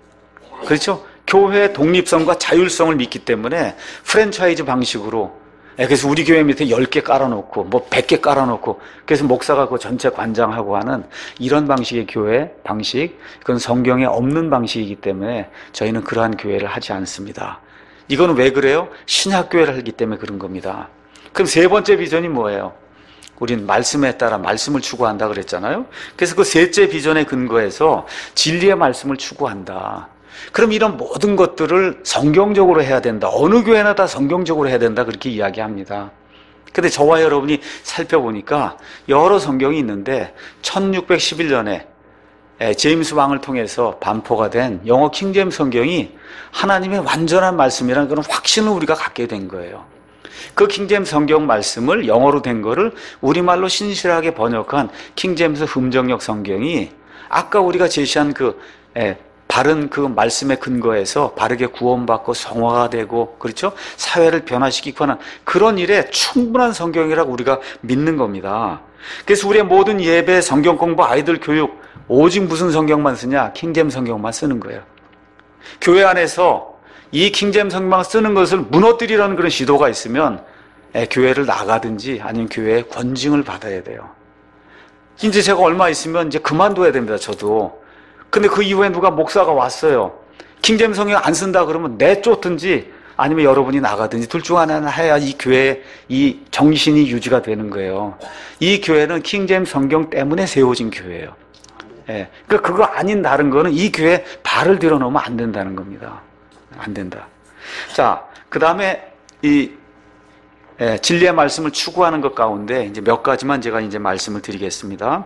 그렇죠? 교회의 독립성과 자율성을 믿기 때문에 프랜차이즈 방식으로 예, 그래서 우리 교회 밑에 열 개 깔아놓고, 뭐 백 개 깔아놓고, 그래서 목사가 그 전체 관장하고 하는 이런 방식의 교회 방식, 그건 성경에 없는 방식이기 때문에 저희는 그러한 교회를 하지 않습니다. 이거는 왜 그래요? 신학교회를 하기 때문에 그런 겁니다. 그럼 세 번째 비전이 뭐예요? 우린 말씀에 따라 말씀을 추구한다 그랬잖아요. 그래서 그 셋째 비전에 근거해서 진리의 말씀을 추구한다. 그럼 이런 모든 것들을 성경적으로 해야 된다. 어느 교회나 다 성경적으로 해야 된다. 그렇게 이야기합니다. 근데 저와 여러분이 살펴보니까 여러 성경이 있는데 천육백십일 년에 제임스 왕을 통해서 반포가 된 영어 킹제임스 성경이 하나님의 완전한 말씀이라는 그런 확신을 우리가 갖게 된 거예요. 그 킹제임스 성경 말씀을 영어로 된 거를 우리말로 신실하게 번역한 킹제임스 흠정역 성경이 아까 우리가 제시한 그 예, 바른 그 말씀에 근거해서 바르게 구원받고 성화가 되고, 그렇죠? 사회를 변화시키고 하는 그런 일에 충분한 성경이라고 우리가 믿는 겁니다. 그래서 우리의 모든 예배, 성경 공부, 아이들 교육 오직 무슨 성경만 쓰냐? 킹제임스 성경만 쓰는 거예요. 교회 안에서 이 킹제임스 성경만 쓰는 것을 무너뜨리라는 그런 시도가 있으면 예, 교회를 나가든지 아니면 교회에 권징을 받아야 돼요. 이제 제가 얼마 있으면 이제 그만둬야 됩니다. 저도. 근데 그 이후에 누가 목사가 왔어요. 킹제임스 성경 안 쓴다 그러면 내쫓든지 아니면 여러분이 나가든지 둘 중 하나는 해야 이 교회의 이 정신이 유지가 되는 거예요. 이 교회는 킹제임스 성경 때문에 세워진 교회예요. 예. 그러니까 그거 아닌 다른 거는 이 교회에 발을 들여놓으면 안 된다는 겁니다. 안 된다. 자, 그 다음에 이 예, 진리의 말씀을 추구하는 것 가운데 이제 몇 가지만 제가 이제 말씀을 드리겠습니다.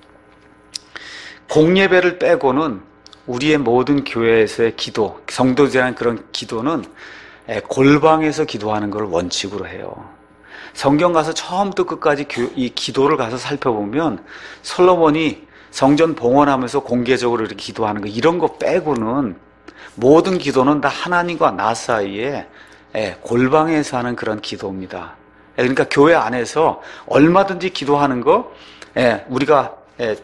공예배를 빼고는 우리의 모든 교회에서의 기도, 성도들이라는 그런 기도는 골방에서 기도하는 걸 원칙으로 해요. 성경 가서 처음부터 끝까지 이 기도를 가서 살펴보면 솔로몬이 성전 봉헌하면서 공개적으로 이렇게 기도하는 거 이런 거 빼고는 모든 기도는 다 하나님과 나 사이에 골방에서 하는 그런 기도입니다. 그러니까 교회 안에서 얼마든지 기도하는 거 우리가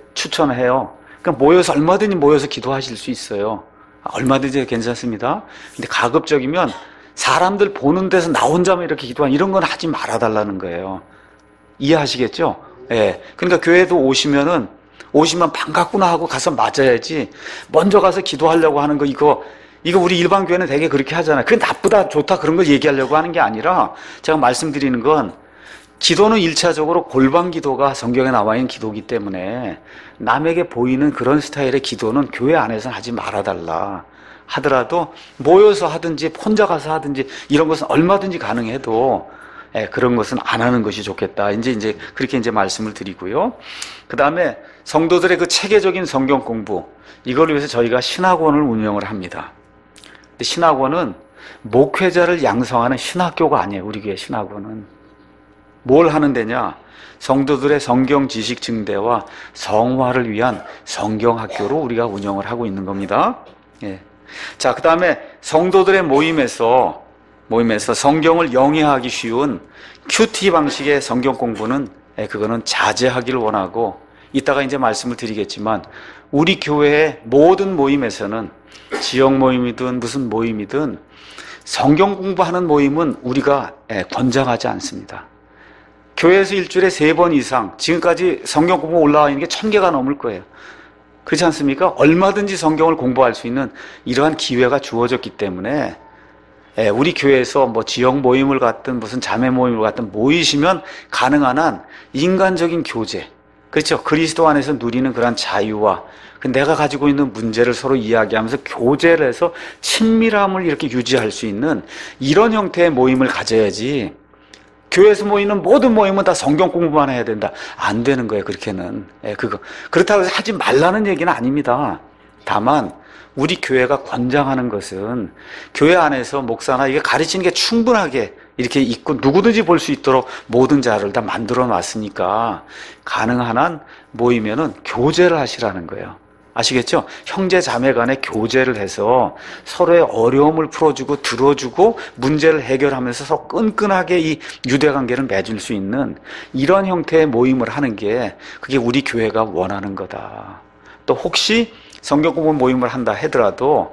추천해요. 그러니까 모여서 얼마든지 모여서 기도하실 수 있어요. 얼마든지 괜찮습니다. 근데 가급적이면 사람들 보는 데서 나 혼자만 이렇게 기도하는 이런 건 하지 말아달라는 거예요. 이해하시겠죠? 예. 그러니까 교회도 오시면은 오시면 반갑구나 하고 가서 맞아야지 먼저 가서 기도하려고 하는 거 이거 이거 우리 일반 교회는 되게 그렇게 하잖아요. 그게 나쁘다 좋다 그런 걸 얘기하려고 하는 게 아니라 제가 말씀드리는 건 기도는 일차적으로 골방 기도가 성경에 나와 있는 기도이기 때문에 남에게 보이는 그런 스타일의 기도는 교회 안에서는 하지 말아달라 하더라도 모여서 하든지 혼자 가서 하든지 이런 것은 얼마든지 가능해도 예, 그런 것은 안 하는 것이 좋겠다. 이제 이제 그렇게 이제 말씀을 드리고요. 그 다음에 성도들의 그 체계적인 성경 공부 이걸 위해서 저희가 신학원을 운영을 합니다. 근데 신학원은 목회자를 양성하는 신학교가 아니에요. 우리 교회 신학원은. 뭘 하는 데냐? 성도들의 성경 지식 증대와 성화를 위한 성경학교로 우리가 운영을 하고 있는 겁니다. 예. 자, 그 다음에 성도들의 모임에서 모임에서 성경을 영위하기 쉬운 큐티 방식의 성경 공부는 예, 그거는 자제하기를 원하고 이따가 이제 말씀을 드리겠지만 우리 교회의 모든 모임에서는 지역 모임이든 무슨 모임이든 성경 공부하는 모임은 우리가 예, 권장하지 않습니다. 교회에서 일주일에 세 번 이상 지금까지 성경 공부 올라와 있는 게 천 개가 넘을 거예요. 그렇지 않습니까? 얼마든지 성경을 공부할 수 있는 이러한 기회가 주어졌기 때문에 우리 교회에서 뭐 지역 모임을 갖든 무슨 자매 모임을 갖든 모이시면 가능한 한 인간적인 교제, 그렇죠? 그리스도 안에서 누리는 그런 자유와 내가 가지고 있는 문제를 서로 이야기하면서 교제를 해서 친밀함을 이렇게 유지할 수 있는 이런 형태의 모임을 가져야지 교회에서 모이는 모든 모임은 다 성경 공부만 해야 된다. 안 되는 거예요, 그렇게는. 예, 그거. 그렇다고 해서 하지 말라는 얘기는 아닙니다. 다만, 우리 교회가 권장하는 것은 교회 안에서 목사나 이게 가르치는 게 충분하게 이렇게 있고 누구든지 볼 수 있도록 모든 자료를 다 만들어 놨으니까 가능한 한 모이면은 교제를 하시라는 거예요. 아시겠죠? 형제 자매 간에 교제를 해서 서로의 어려움을 풀어주고 들어주고 문제를 해결하면서 서로 끈끈하게 이 유대관계를 맺을 수 있는 이런 형태의 모임을 하는 게 그게 우리 교회가 원하는 거다. 또 혹시 성경 공부 모임을 한다 하더라도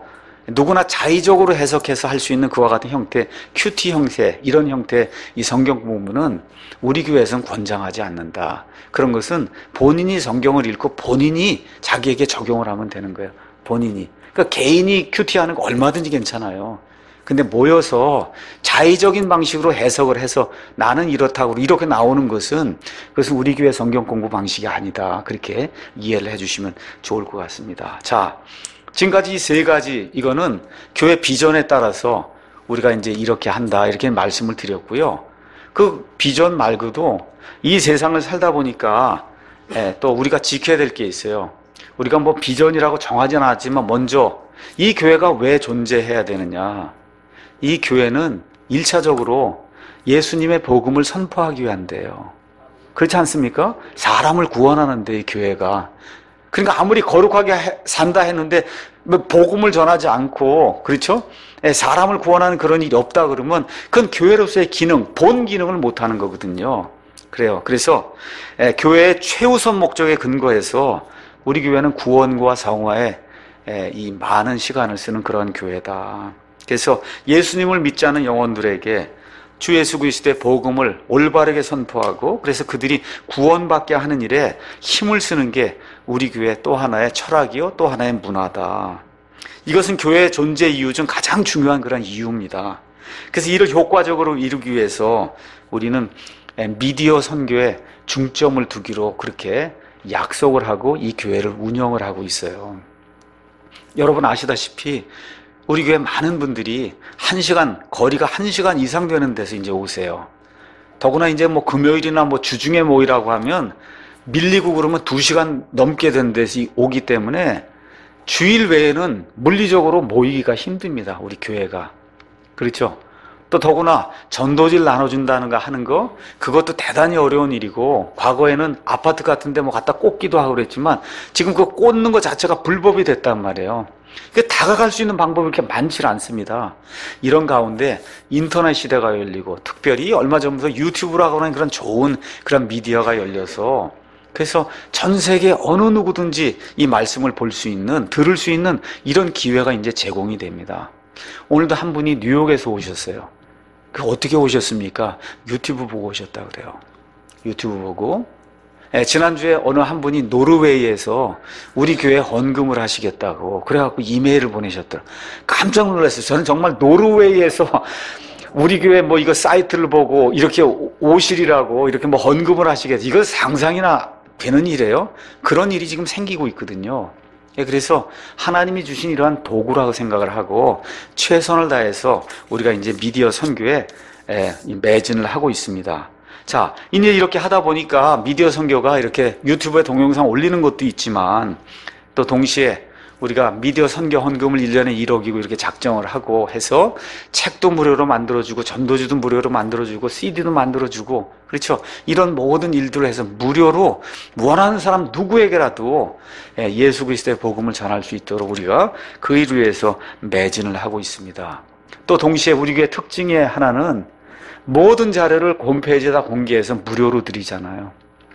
누구나 자의적으로 해석해서 할 수 있는 그와 같은 형태, 큐티 형태, 이런 형태의 이 성경 공부는 우리 교회에서는 권장하지 않는다. 그런 것은 본인이 성경을 읽고 본인이 자기에게 적용을 하면 되는 거예요. 본인이. 그러니까 개인이 큐티하는 거 얼마든지 괜찮아요. 근데 모여서 자의적인 방식으로 해석을 해서 나는 이렇다고 이렇게 나오는 것은 그것은 우리 교회 성경 공부 방식이 아니다. 그렇게 이해를 해주시면 좋을 것 같습니다. 자, 지금까지 이 세 가지 이거는 교회 비전에 따라서 우리가 이제 이렇게 한다 이렇게 말씀을 드렸고요. 그 비전 말고도 이 세상을 살다 보니까 또 우리가 지켜야 될 게 있어요. 우리가 뭐 비전이라고 정하지는 않았지만 먼저 이 교회가 왜 존재해야 되느냐. 이 교회는 일차적으로 예수님의 복음을 선포하기 위한데요. 그렇지 않습니까? 사람을 구원하는데 이 교회가. 그러니까 아무리 거룩하게 산다 했는데 복음을 전하지 않고, 그렇죠? 사람을 구원하는 그런 일이 없다 그러면 그건 교회로서의 기능, 본 기능을 못하는 거거든요. 그래요. 그래서 교회의 최우선 목적에 근거해서 우리 교회는 구원과 성화에 이 많은 시간을 쓰는 그런 교회다. 그래서 예수님을 믿지 않는 영혼들에게 주 예수 그리스도의 복음을 올바르게 선포하고 그래서 그들이 구원받게 하는 일에 힘을 쓰는 게 우리 교회 또 하나의 철학이요 또 하나의 문화다. 이것은 교회의 존재 이유 중 가장 중요한 그런 이유입니다. 그래서 이를 효과적으로 이루기 위해서 우리는 미디어 선교에 중점을 두기로 그렇게 약속을 하고 이 교회를 운영을 하고 있어요. 여러분 아시다시피 우리 교회 많은 분들이 한 시간, 거리가 한 시간 이상 되는 데서 이제 오세요. 더구나 이제 뭐 금요일이나 뭐 주중에 모이라고 하면 밀리고 그러면 두 시간 넘게 된 데서 오기 때문에 주일 외에는 물리적으로 모이기가 힘듭니다. 우리 교회가. 그렇죠? 또 더구나 전도지를 나눠준다는 거 하는 거 그것도 대단히 어려운 일이고 과거에는 아파트 같은 데 뭐 갖다 꽂기도 하고 그랬지만 지금 그 꽂는 것 자체가 불법이 됐단 말이에요. 그 다가갈 수 있는 방법이 그렇게 많지 않습니다. 이런 가운데 인터넷 시대가 열리고 특별히 얼마 전부터 유튜브라고 하는 그런 좋은 그런 미디어가 열려서 그래서 전 세계 어느 누구든지 이 말씀을 볼 수 있는 들을 수 있는 이런 기회가 이제 제공이 됩니다. 오늘도 한 분이 뉴욕에서 오셨어요. 그 어떻게 오셨습니까? 유튜브 보고 오셨다 그래요. 유튜브 보고. 예, 지난주에 어느 한 분이 노르웨이에서 우리 교회에 헌금을 하시겠다고 그래갖고 이메일을 보내셨더라고요. 깜짝 놀랐어요. 저는 정말 노르웨이에서 우리 교회 뭐 이거 사이트를 보고 이렇게 오실이라고 이렇게 뭐 헌금을 하시겠다. 이거 상상이나 되는 일이에요? 그런 일이 지금 생기고 있거든요. 예, 그래서 하나님이 주신 이러한 도구라고 생각을 하고 최선을 다해서 우리가 이제 미디어 선교에 예, 매진을 하고 있습니다. 자, 이제 이렇게 하다 보니까 미디어 선교가 이렇게 유튜브에 동영상 올리는 것도 있지만 또 동시에 우리가 미디어 선교 헌금을 일 년에 일억이고 이렇게 작정을 하고 해서 책도 무료로 만들어주고 전도지도 무료로 만들어주고 씨디도 만들어주고 그렇죠. 이런 모든 일들을 해서 무료로 원하는 사람 누구에게라도 예수 그리스도의 복음을 전할 수 있도록 우리가 그 일을 위해서 매진을 하고 있습니다. 또 동시에 우리 교회 특징의 하나는 모든 자료를 홈페이지에다 공개해서 무료로 드리잖아요.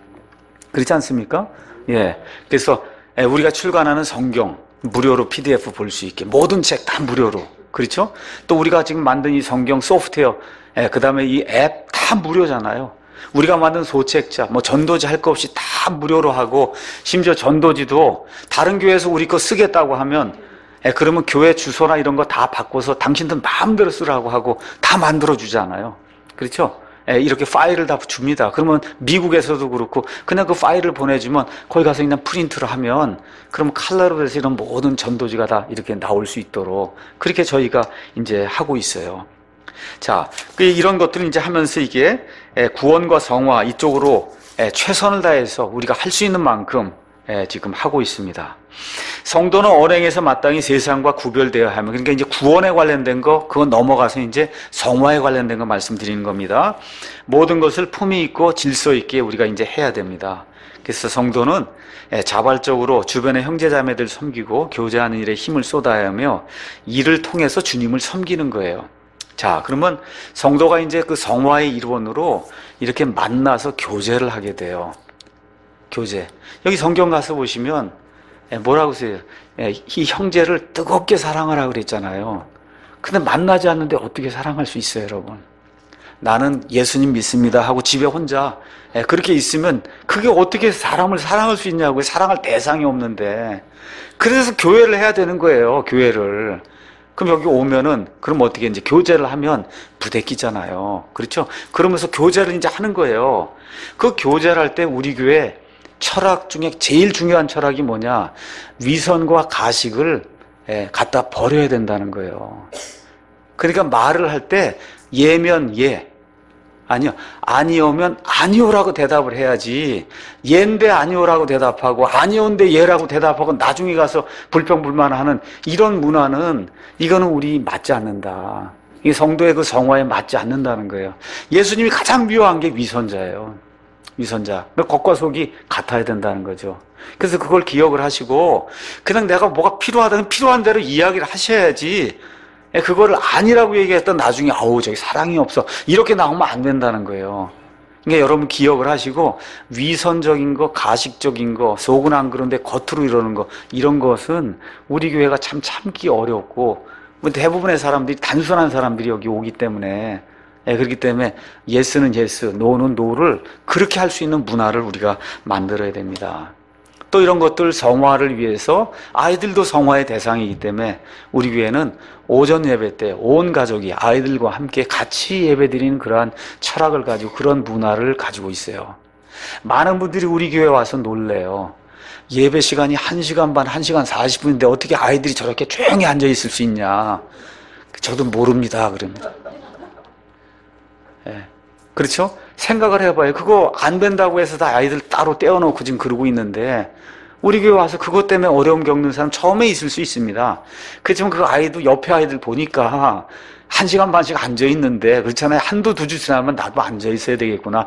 그렇지 않습니까? 예. 그래서 우리가 출간하는 성경 무료로 피디에프 볼 수 있게 모든 책 다 무료로. 그렇죠? 또 우리가 지금 만든 이 성경 소프트웨어, 예, 그 다음에 이 앱 다 무료잖아요. 우리가 만든 소책자, 뭐 전도지 할 거 없이 다 무료로 하고 심지어 전도지도 다른 교회에서 우리 거 쓰겠다고 하면 예, 그러면 교회 주소나 이런 거 다 바꿔서 당신들 마음대로 쓰라고 하고 다 만들어 주잖아요. 그렇죠? 예, 이렇게 파일을 다 줍니다. 그러면 미국에서도 그렇고 그냥 그 파일을 보내주면 거기 가서 그냥 프린트를 하면 그러면 칼라로 돼서 이런 모든 전도지가 다 이렇게 나올 수 있도록 그렇게 저희가 이제 하고 있어요. 자, 이런 것들을 이제 하면서 이게 구원과 성화 이쪽으로 최선을 다해서 우리가 할 수 있는 만큼 지금 하고 있습니다. 성도는 언행에서 마땅히 세상과 구별되어야 하면 그러니까 이제 구원에 관련된 거 그건 넘어가서 이제 성화에 관련된 거 말씀드리는 겁니다. 모든 것을 품위 있고 질서 있게 우리가 이제 해야 됩니다. 그래서 성도는 자발적으로 주변의 형제자매들 섬기고 교제하는 일에 힘을 쏟아야 하며 이를 통해서 주님을 섬기는 거예요. 자, 그러면 성도가 이제 그 성화의 일원으로 이렇게 만나서 교제를 하게 돼요. 교제. 여기 성경 가서 보시면 예, 뭐라고 써요? 예, 이 형제를 뜨겁게 사랑하라 그랬잖아요. 근데 만나지 않는데 어떻게 사랑할 수 있어요, 여러분? 나는 예수님 믿습니다 하고 집에 혼자 예, 그렇게 있으면 그게 어떻게 사람을 사랑할 수 있냐고요. 사랑할 대상이 없는데. 그래서 교회를 해야 되는 거예요, 교회를. 그럼 여기 오면은 그럼 어떻게 이제 교제를 하면 부대끼잖아요. 그렇죠? 그러면서 교제를 이제 하는 거예요. 그 교제를 할 때 우리 교회 철학 중에 제일 중요한 철학이 뭐냐? 위선과 가식을 예, 갖다 버려야 된다는 거예요. 그러니까 말을 할 때 예면 예, 아니요, 아니오면 아니오라고 대답을 해야지. 예인데 아니오라고 대답하고 아니오인데 예라고 대답하고 나중에 가서 불평불만하는 이런 문화는 이거는 우리 맞지 않는다. 이 성도의 그 성화에 맞지 않는다는 거예요. 예수님이 가장 미워한 게 위선자예요. 위선자. 겉과 속이 같아야 된다는 거죠. 그래서 그걸 기억을 하시고 그냥 내가 뭐가 필요하다면 필요한 대로 이야기를 하셔야지. 그거를 아니라고 얘기했던 나중에 아우 저기 사랑이 없어 이렇게 나오면 안 된다는 거예요. 그러니까 여러분 기억을 하시고 위선적인 거, 가식적인 거, 속은 안 그런데 겉으로 이러는 거 이런 것은 우리 교회가 참 참기 어렵고 대부분의 사람들이 단순한 사람들이 여기 오기 때문에 예, 그렇기 때문에 예스는 예스, 노는 노를 그렇게 할 수 있는 문화를 우리가 만들어야 됩니다. 또 이런 것들 성화를 위해서 아이들도 성화의 대상이기 때문에 우리 교회는 오전 예배 때 온 가족이 아이들과 함께 같이 예배 드리는 그러한 철학을 가지고 그런 문화를 가지고 있어요. 많은 분들이 우리 교회 와서 놀래요. 예배 시간이 한 시간 반, 한 시간 사십 분인데 어떻게 아이들이 저렇게 조용히 앉아 있을 수 있냐. 저도 모릅니다. 그럽니다. 예. 그렇죠? 생각을 해봐요. 그거 안 된다고 해서 다 아이들 따로 떼어놓고 지금 그러고 있는데 우리 교회 와서 그것 때문에 어려움 겪는 사람 처음에 있을 수 있습니다. 그렇지만 그 아이도 옆에 아이들 보니까 한 시간 반씩 앉아있는데 그렇잖아요. 한두 두 주 지나면 나도 앉아있어야 되겠구나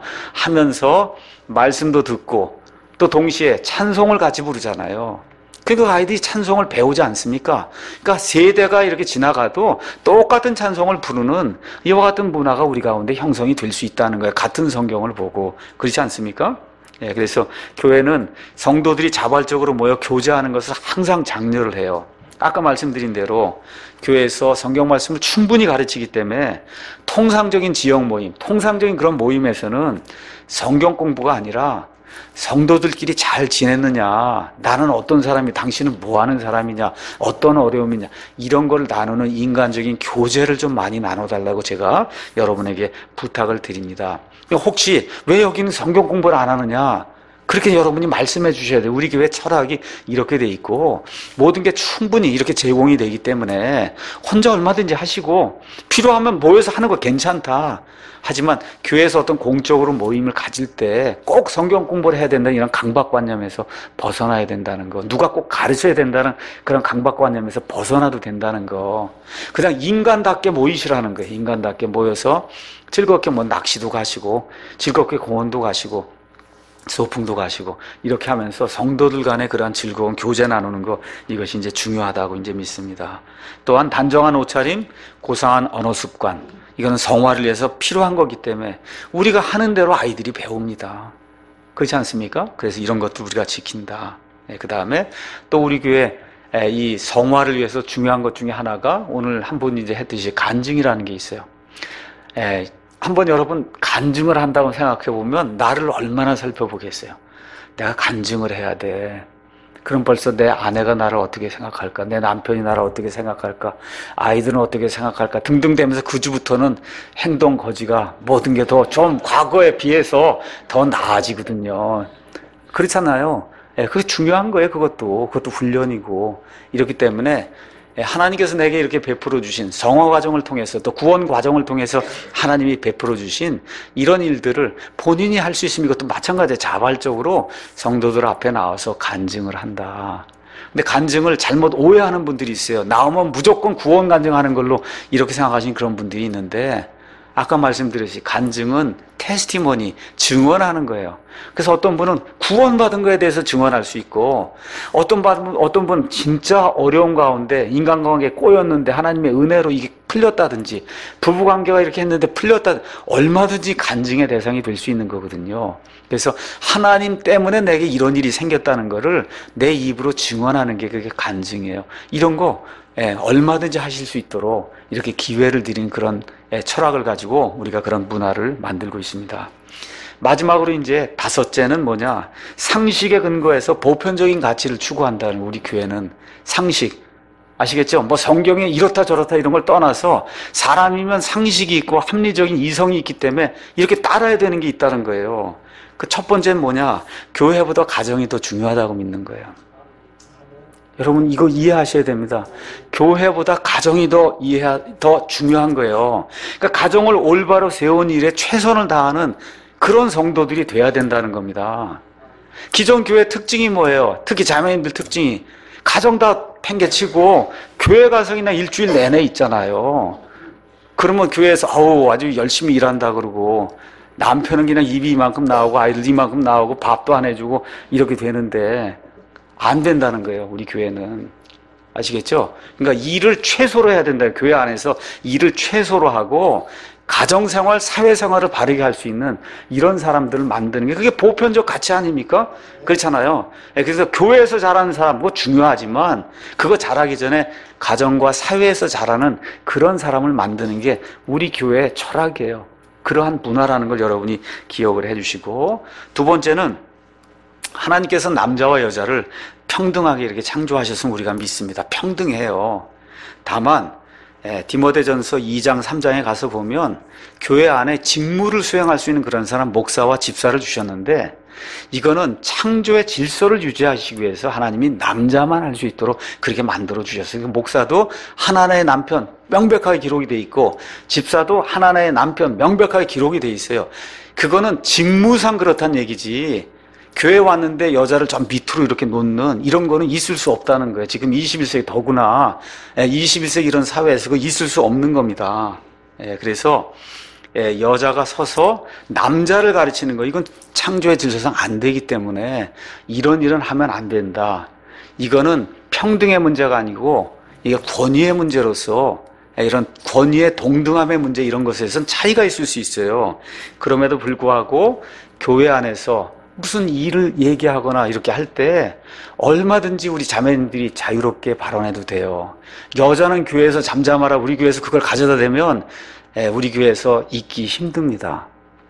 하면서 말씀도 듣고 또 동시에 찬송을 같이 부르잖아요. 그 아이들이 찬송을 배우지 않습니까? 그러니까 세대가 이렇게 지나가도 똑같은 찬송을 부르는 이와 같은 문화가 우리 가운데 형성이 될 수 있다는 거예요. 같은 성경을 보고. 그렇지 않습니까? 예, 그래서 교회는 성도들이 자발적으로 모여 교제하는 것을 항상 장려를 해요. 아까 말씀드린 대로 교회에서 성경 말씀을 충분히 가르치기 때문에 통상적인 지역 모임, 통상적인 그런 모임에서는 성경 공부가 아니라 성도들끼리 잘 지냈느냐, 나는 어떤 사람이, 당신은 뭐 하는 사람이냐, 어떤 어려움이냐, 이런 걸 나누는 인간적인 교제를 좀 많이 나눠달라고 제가 여러분에게 부탁을 드립니다. 혹시 왜 여기는 성경 공부를 안 하느냐, 그렇게 여러분이 말씀해 주셔야 돼요. 우리 교회 철학이 이렇게 돼 있고 모든 게 충분히 이렇게 제공이 되기 때문에 혼자 얼마든지 하시고 필요하면 모여서 하는 거 괜찮다. 하지만 교회에서 어떤 공적으로 모임을 가질 때 꼭 성경 공부를 해야 된다는 이런 강박관념에서 벗어나야 된다는 거, 누가 꼭 가르쳐야 된다는 그런 강박관념에서 벗어나도 된다는 거, 그냥 인간답게 모이시라는 거예요. 인간답게 모여서 즐겁게 뭐 낚시도 가시고 즐겁게 공원도 가시고 소풍도 가시고 이렇게 하면서 성도들 간의 그러한 즐거운 교제 나누는 거, 이것이 이제 중요하다고 이제 믿습니다. 또한 단정한 옷차림, 고상한 언어 습관, 이거는 성화를 위해서 필요한 거기 때문에 우리가 하는 대로 아이들이 배웁니다. 그렇지 않습니까? 그래서 이런 것들 우리가 지킨다. 네, 그 다음에 또 우리 교회 이 성화를 위해서 중요한 것 중에 하나가 오늘 한 분 이제 했듯이 간증이라는 게 있어요. 에, 한번 여러분 간증을 한다고 생각해 보면 나를 얼마나 살펴보겠어요. 내가 간증을 해야 돼. 그럼 벌써 내 아내가 나를 어떻게 생각할까, 내 남편이 나를 어떻게 생각할까, 아이들은 어떻게 생각할까 등등 되면서 그 주부터는 행동 거지가 모든 게 더 좀 과거에 비해서 더 나아지거든요. 그렇잖아요. 예, 그게 중요한 거예요. 그것도 그것도 훈련이고. 이렇기 때문에 하나님께서 내게 이렇게 베풀어 주신 성화 과정을 통해서 또 구원 과정을 통해서 하나님이 베풀어 주신 이런 일들을 본인이 할 수 있으면 이것도 마찬가지예요. 자발적으로 성도들 앞에 나와서 간증을 한다. 근데 간증을 잘못 오해하는 분들이 있어요. 나오면 무조건 구원 간증하는 걸로 이렇게 생각하시는 그런 분들이 있는데, 아까 말씀드렸듯이 간증은 테스티머니, 증언하는 거예요. 그래서 어떤 분은 구원받은 거에 대해서 증언할 수 있고, 어떤 분, 어떤 분은 진짜 어려운 가운데 인간관계에 꼬였는데 하나님의 은혜로 이게 풀렸다든지 부부관계가 이렇게 했는데 풀렸다, 얼마든지 간증의 대상이 될 수 있는 거거든요. 그래서 하나님 때문에 내게 이런 일이 생겼다는 거를 내 입으로 증언하는 게 그게 간증이에요. 이런 거 예, 얼마든지 하실 수 있도록 이렇게 기회를 드린 그런 예, 철학을 가지고 우리가 그런 문화를 만들고 있습니다. 마지막으로 이제 다섯째는 뭐냐, 상식에 근거해서 보편적인 가치를 추구한다는, 우리 교회는 상식 아시겠죠? 뭐 성경에 이렇다 저렇다 이런 걸 떠나서 사람이면 상식이 있고 합리적인 이성이 있기 때문에 이렇게 따라야 되는 게 있다는 거예요. 그 첫 번째는 뭐냐, 교회보다 가정이 더 중요하다고 믿는 거예요. 여러분 이거 이해하셔야 됩니다. 교회보다 가정이 더 이해 더 중요한 거예요. 그러니까 가정을 올바로 세운 일에 최선을 다하는 그런 성도들이 돼야 된다는 겁니다. 기존 교회 특징이 뭐예요? 특히 자매님들 특징이 가정 다 팽개치고 교회 가서 그냥 일주일 내내 있잖아요. 그러면 교회에서 어우 아주 열심히 일한다 그러고 남편은 그냥 입이 이만큼 나오고 아이들 이만큼 나오고 밥도 안 해주고 이렇게 되는데 안 된다는 거예요. 우리 교회는. 아시겠죠? 그러니까 일을 최소로 해야 된다. 교회 안에서 일을 최소로 하고 가정생활, 사회생활을 바르게 할 수 있는 이런 사람들을 만드는 게 그게 보편적 가치 아닙니까? 그렇잖아요. 그래서 교회에서 자라는 사람 뭐 중요하지만 그거 잘하기 전에 가정과 사회에서 자라는 그런 사람을 만드는 게 우리 교회의 철학이에요. 그러한 문화라는 걸 여러분이 기억을 해주시고, 두 번째는 하나님께서 남자와 여자를 평등하게 이렇게 창조하셨으면 우리가 믿습니다. 평등해요. 다만 예, 디모데전서 이 장 삼 장에 가서 보면 교회 안에 직무를 수행할 수 있는 그런 사람, 목사와 집사를 주셨는데 이거는 창조의 질서를 유지하시기 위해서 하나님이 남자만 할 수 있도록 그렇게 만들어 주셨어요. 목사도 하나님의 남편 명백하게 기록이 돼 있고 집사도 하나님의 남편 명백하게 기록이 돼 있어요. 그거는 직무상 그렇다는 얘기지 교회 왔는데 여자를 좀 밑으로 이렇게 놓는 이런 거는 있을 수 없다는 거예요. 지금 이십일 세기 더구나 이십일 세기 이런 사회에서 그거 있을 수 없는 겁니다. 그래서 여자가 서서 남자를 가르치는 거, 이건 창조의 질서상 안 되기 때문에 이런 일은 하면 안 된다. 이거는 평등의 문제가 아니고 이게 권위의 문제로서 이런 권위의 동등함의 문제, 이런 것에선 차이가 있을 수 있어요. 그럼에도 불구하고 교회 안에서 무슨 일을 얘기하거나 이렇게 할 때 얼마든지 우리 자매님들이 자유롭게 발언해도 돼요. 여자는 교회에서 잠잠하라, 우리 교회에서 그걸 가져다 대면 우리 교회에서 있기 힘듭니다.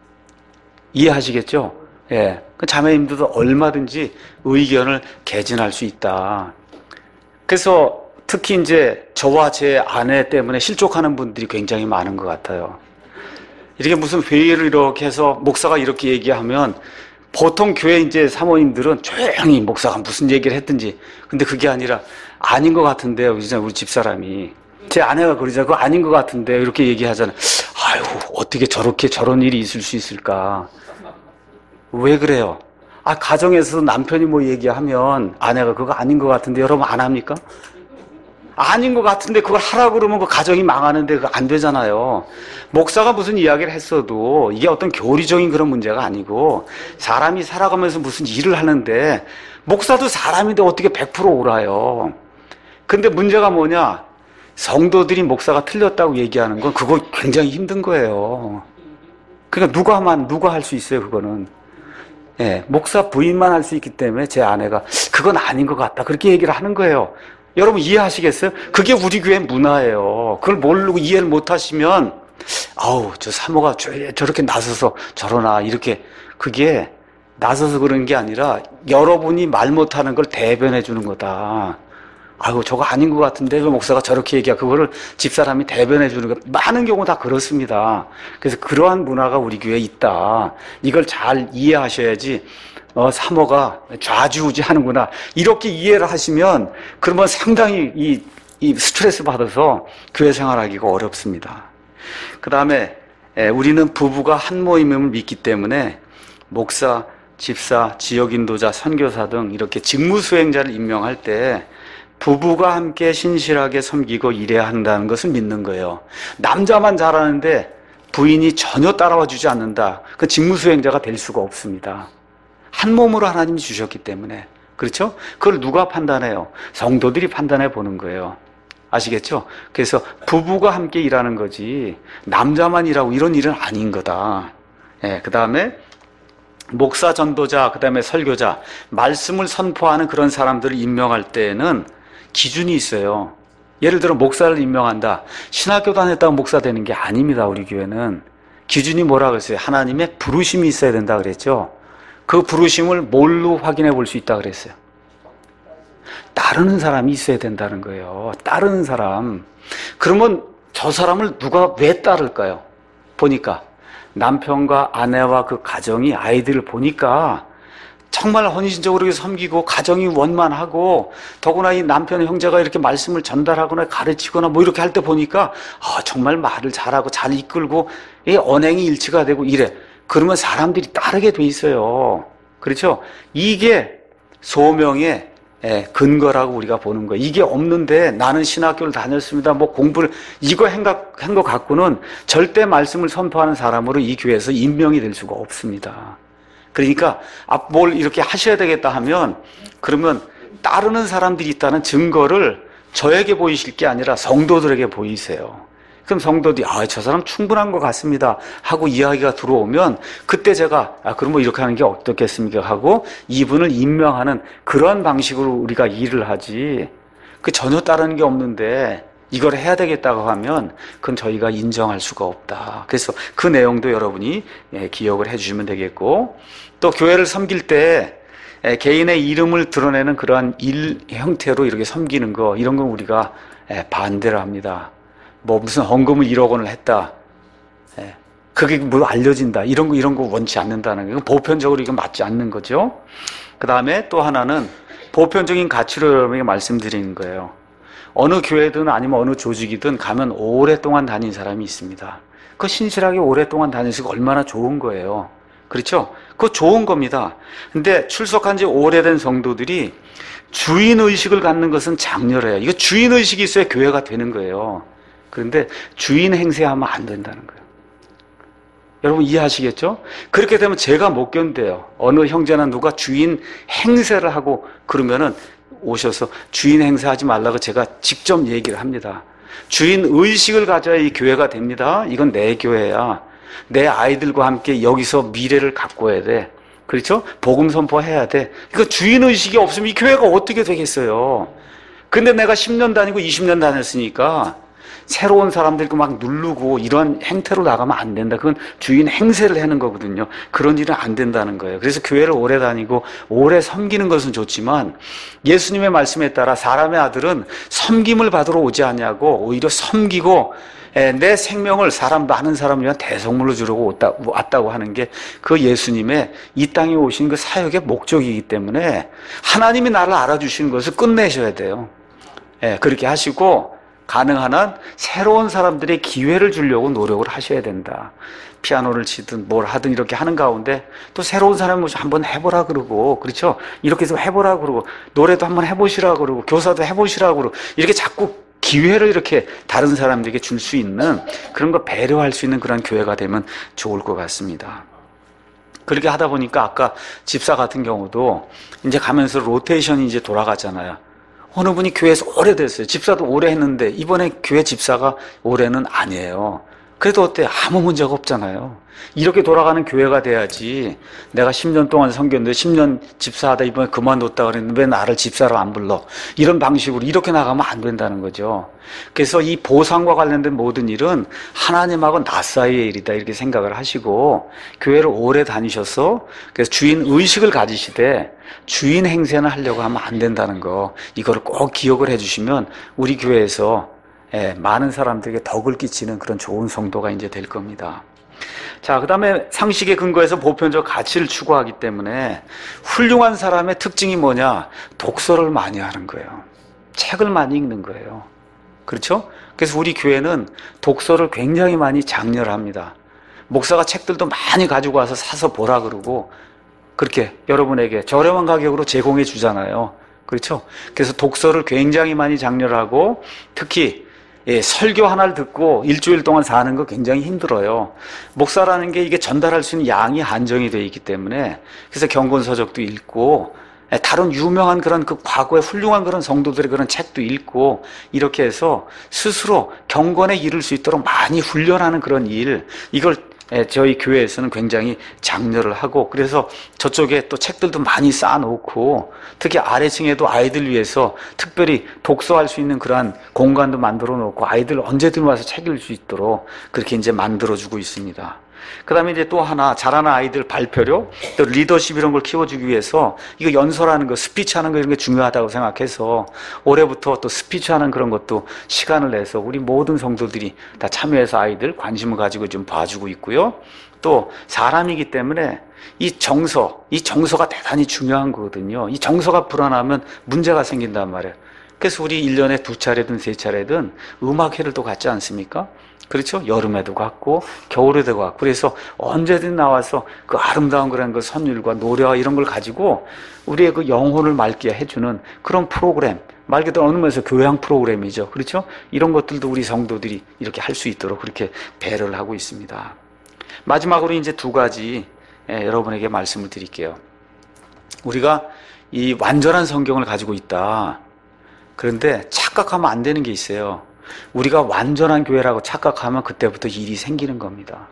이해하시겠죠? 예. 그 자매님들도 얼마든지 의견을 개진할 수 있다. 그래서 특히 이제 저와 제 아내 때문에 실족하는 분들이 굉장히 많은 것 같아요. 이렇게 무슨 회의를 이렇게 해서 목사가 이렇게 얘기하면 보통 교회 이제 사모님들은 조용히 목사가 무슨 얘기를 했든지, 근데 그게 아니라 아닌 것 같은데요. 우리 집사람이. 제 아내가 그러자, 그거 아닌 것 같은데 이렇게 얘기하잖아요. 아유, 어떻게 저렇게 저런 일이 있을 수 있을까? 왜 그래요? 아, 가정에서 남편이 뭐 얘기하면 아내가 그거 아닌 것 같은데 여러분 안 합니까? 아닌 것 같은데 그걸 하라고 그러면 그 가정이 망하는데 그거 안 되잖아요. 목사가 무슨 이야기를 했어도 이게 어떤 교리적인 그런 문제가 아니고 사람이 살아가면서 무슨 일을 하는데 목사도 사람인데 어떻게 백 퍼센트 옳아요. 근데 문제가 뭐냐? 성도들이 목사가 틀렸다고 얘기하는 건 그거 굉장히 힘든 거예요. 그러니까 누가만, 누가 할 수 있어요, 그거는. 예, 목사 부인만 할 수 있기 때문에 제 아내가 그건 아닌 것 같다, 그렇게 얘기를 하는 거예요. 여러분 이해하시겠어요? 그게 우리 교회 문화예요. 그걸 모르고 이해를 못 하시면, 아우, 저 사모가 저렇게 나서서 저러나, 이렇게. 그게 나서서 그런 게 아니라 여러분이 말 못하는 걸 대변해 주는 거다. 아이고, 저거 아닌 것 같은데 그 목사가 저렇게 얘기하, 그거를 집사람이 대변해 주는 것, 많은 경우 다 그렇습니다. 그래서 그러한 문화가 우리 교회에 있다. 이걸 잘 이해하셔야지 어, 사모가 좌지우지 하는구나, 이렇게 이해를 하시면 그러면 상당히 이, 이 스트레스 받아서 교회 생활하기가 어렵습니다. 그 다음에 우리는 부부가 한 모임임을 믿기 때문에 목사, 집사, 지역인도자, 선교사 등 이렇게 직무수행자를 임명할 때 부부가 함께 신실하게 섬기고 일해야 한다는 것을 믿는 거예요. 남자만 잘하는데 부인이 전혀 따라와 주지 않는다, 그 직무수행자가 될 수가 없습니다. 한 몸으로 하나님이 주셨기 때문에. 그렇죠? 그걸 누가 판단해요? 성도들이 판단해 보는 거예요. 아시겠죠? 그래서 부부가 함께 일하는 거지 남자만 일하고 이런 일은 아닌 거다. 예, 그 다음에 목사, 전도자, 그 다음에 설교자, 말씀을 선포하는 그런 사람들을 임명할 때에는 기준이 있어요. 예를 들어 목사를 임명한다. 신학교 다녔다고 목사 되는 게 아닙니다. 우리 교회는 기준이 뭐라 그랬어요? 하나님의 부르심이 있어야 된다 그랬죠. 그 부르심을 뭘로 확인해 볼 수 있다 그랬어요? 따르는 사람이 있어야 된다는 거예요. 따르는 사람. 그러면 저 사람을 누가 왜 따를까요? 보니까 남편과 아내와 그 가정이, 아이들을 보니까 정말 헌신적으로 섬기고 가정이 원만하고, 더구나 이 남편의 형제가 이렇게 말씀을 전달하거나 가르치거나 뭐 이렇게 할 때 보니까 아, 정말 말을 잘하고 잘 이끌고 이 언행이 일치가 되고 이래. 그러면 사람들이 따르게 돼 있어요. 그렇죠? 이게 소명의 근거라고 우리가 보는 거예요. 이게 없는데 나는 신학교를 다녔습니다. 뭐 공부를 이거 한 것 갖고는 절대 말씀을 선포하는 사람으로 이 교회에서 임명이 될 수가 없습니다. 그러니까 뭘 이렇게 하셔야 되겠다 하면 그러면 따르는 사람들이 있다는 증거를 저에게 보이실 게 아니라 성도들에게 보이세요. 그럼 성도들이 아, 저 사람 충분한 것 같습니다 하고 이야기가 들어오면 그때 제가 아, 그럼 뭐 이렇게 하는 게 어떻겠습니까 하고 이분을 임명하는 그런 방식으로 우리가 일을 하지, 그 전혀 따르는 게 없는데 이걸 해야 되겠다고 하면 그건 저희가 인정할 수가 없다. 그래서 그 내용도 여러분이 기억을 해주시면 되겠고, 또 교회를 섬길 때 개인의 이름을 드러내는 그러한 일 형태로 이렇게 섬기는 거, 이런 건 우리가 반대를 합니다. 뭐 무슨 헌금을 일억 원을 했다, 그게 뭐 알려진다, 이런 거 이런 거 원치 않는다는 거, 보편적으로 이건 맞지 않는 거죠. 그 다음에 또 하나는 보편적인 가치로 여러분에게 말씀드리는 거예요. 어느 교회든 아니면 어느 조직이든 가면 오랫동안 다닌 사람이 있습니다. 그 신실하게 오랫동안 다니시고 얼마나 좋은 거예요. 그렇죠? 그거 좋은 겁니다. 근데 출석한 지 오래된 성도들이 주인의식을 갖는 것은 장렬해요. 이거 주인의식이 있어야 교회가 되는 거예요. 그런데 주인 행세하면 안 된다는 거예요. 여러분 이해하시겠죠? 그렇게 되면 제가 못 견뎌요. 어느 형제나 누가 주인 행세를 하고 그러면은 오셔서 주인 행세하지 말라고 제가 직접 얘기를 합니다. 주인 의식을 가져야 이 교회가 됩니다. 이건 내 교회야. 내 아이들과 함께 여기서 미래를 가꿔야 돼. 그렇죠? 복음 선포해야 돼. 이거 주인 의식이 없으면 이 교회가 어떻게 되겠어요? 근데 내가 십 년 다니고 이십 년 다녔으니까 새로운 사람들 막 누르고 이런 행태로 나가면 안 된다. 그건 주인 행세를 하는 거거든요. 그런 일은 안 된다는 거예요. 그래서 교회를 오래 다니고 오래 섬기는 것은 좋지만 예수님의 말씀에 따라 사람의 아들은 섬김을 받으러 오지 않냐고 오히려 섬기고 내 생명을 사람 많은 사람을 위한 대성물로 주려고 왔다고 하는 게 그 예수님의 이 땅에 오신 그 사역의 목적이기 때문에 하나님이 나를 알아주시는 것을 끝내셔야 돼요. 그렇게 하시고 가능한 한 새로운 사람들의 기회를 주려고 노력을 하셔야 된다. 피아노를 치든 뭘 하든 이렇게 하는 가운데 또 새로운 사람이 오셔서 한번 해보라 그러고, 그렇죠? 이렇게 해서 해보라 그러고, 노래도 한번 해보시라 그러고, 교사도 해보시라 그러고, 이렇게 자꾸 기회를 이렇게 다른 사람들에게 줄 수 있는 그런 거 배려할 수 있는 그런 교회가 되면 좋을 것 같습니다. 그렇게 하다 보니까 아까 집사 같은 경우도 이제 가면서 로테이션이 이제 돌아가잖아요. 어느 분이 교회에서 오래됐어요. 집사도 오래 했는데 이번에 교회 집사가 올해는 아니에요. 그래도 어때? 아무 문제가 없잖아요. 이렇게 돌아가는 교회가 돼야지. 내가 십 년 동안 섬겼는데 십 년 집사하다 이번에 그만뒀다 그랬는데 왜 나를 집사로 안 불러? 이런 방식으로 이렇게 나가면 안 된다는 거죠. 그래서 이 보상과 관련된 모든 일은 하나님하고 나 사이의 일이다 이렇게 생각을 하시고 교회를 오래 다니셔서 그래서 주인 의식을 가지시되 주인 행세는 하려고 하면 안 된다는 거, 이거를 꼭 기억을 해주시면 우리 교회에서 예, 많은 사람들에게 덕을 끼치는 그런 좋은 성도가 이제 될 겁니다. 자, 그 다음에 상식에 근거해서 보편적 가치를 추구하기 때문에 훌륭한 사람의 특징이 뭐냐? 독서를 많이 하는 거예요. 책을 많이 읽는 거예요. 그렇죠? 그래서 우리 교회는 독서를 굉장히 많이 장려합니다. 목사가 책들도 많이 가지고 와서 사서 보라 그러고 그렇게 여러분에게 저렴한 가격으로 제공해 주잖아요. 그렇죠? 그래서 독서를 굉장히 많이 장려하고 특히 예, 설교 하나를 듣고 일주일 동안 사는 거 굉장히 힘들어요. 목사라는 게 이게 전달할 수 있는 양이 한정이 되어 있기 때문에 그래서 경건서적도 읽고 다른 유명한 그런 그 과거의 훌륭한 그런 성도들의 그런 책도 읽고 이렇게 해서 스스로 경건에 이를 수 있도록 많이 훈련하는 그런 일, 이걸 저희 교회에서는 굉장히 장려를 하고, 그래서 저쪽에 또 책들도 많이 쌓아놓고, 특히 아래층에도 아이들 위해서 특별히 독서할 수 있는 그러한 공간도 만들어 놓고 아이들 언제든 와서 책 읽을 수 있도록 그렇게 이제 만들어주고 있습니다. 그 다음에 이제 또 하나, 자라는 아이들 발표력, 또 리더십 이런 걸 키워주기 위해서 이거 연설하는 거, 스피치 하는 거 이런 게 중요하다고 생각해서 올해부터 또 스피치 하는 그런 것도 시간을 내서 우리 모든 성도들이 다 참여해서 아이들 관심을 가지고 좀 봐주고 있고요. 또 사람이기 때문에 이 정서, 이 정서가 대단히 중요한 거거든요. 이 정서가 불안하면 문제가 생긴단 말이에요. 그래서 우리 일 년에 두 차례든 세 차례든 음악회를 또 갖지 않습니까? 그렇죠? 여름에도 갔고 겨울에도 갔고, 그래서 언제든 나와서 그 아름다운 그런 그 선율과 노래와 이런 걸 가지고 우리의 그 영혼을 맑게 해주는 그런 프로그램, 말 그대로 어느 면에서 교양 프로그램이죠. 그렇죠? 이런 것들도 우리 성도들이 이렇게 할 수 있도록 그렇게 배려를 하고 있습니다. 마지막으로 이제 두 가지 예, 여러분에게 말씀을 드릴게요. 우리가 이 완전한 성경을 가지고 있다. 그런데 착각하면 안 되는 게 있어요. 우리가 완전한 교회라고 착각하면 그때부터 일이 생기는 겁니다.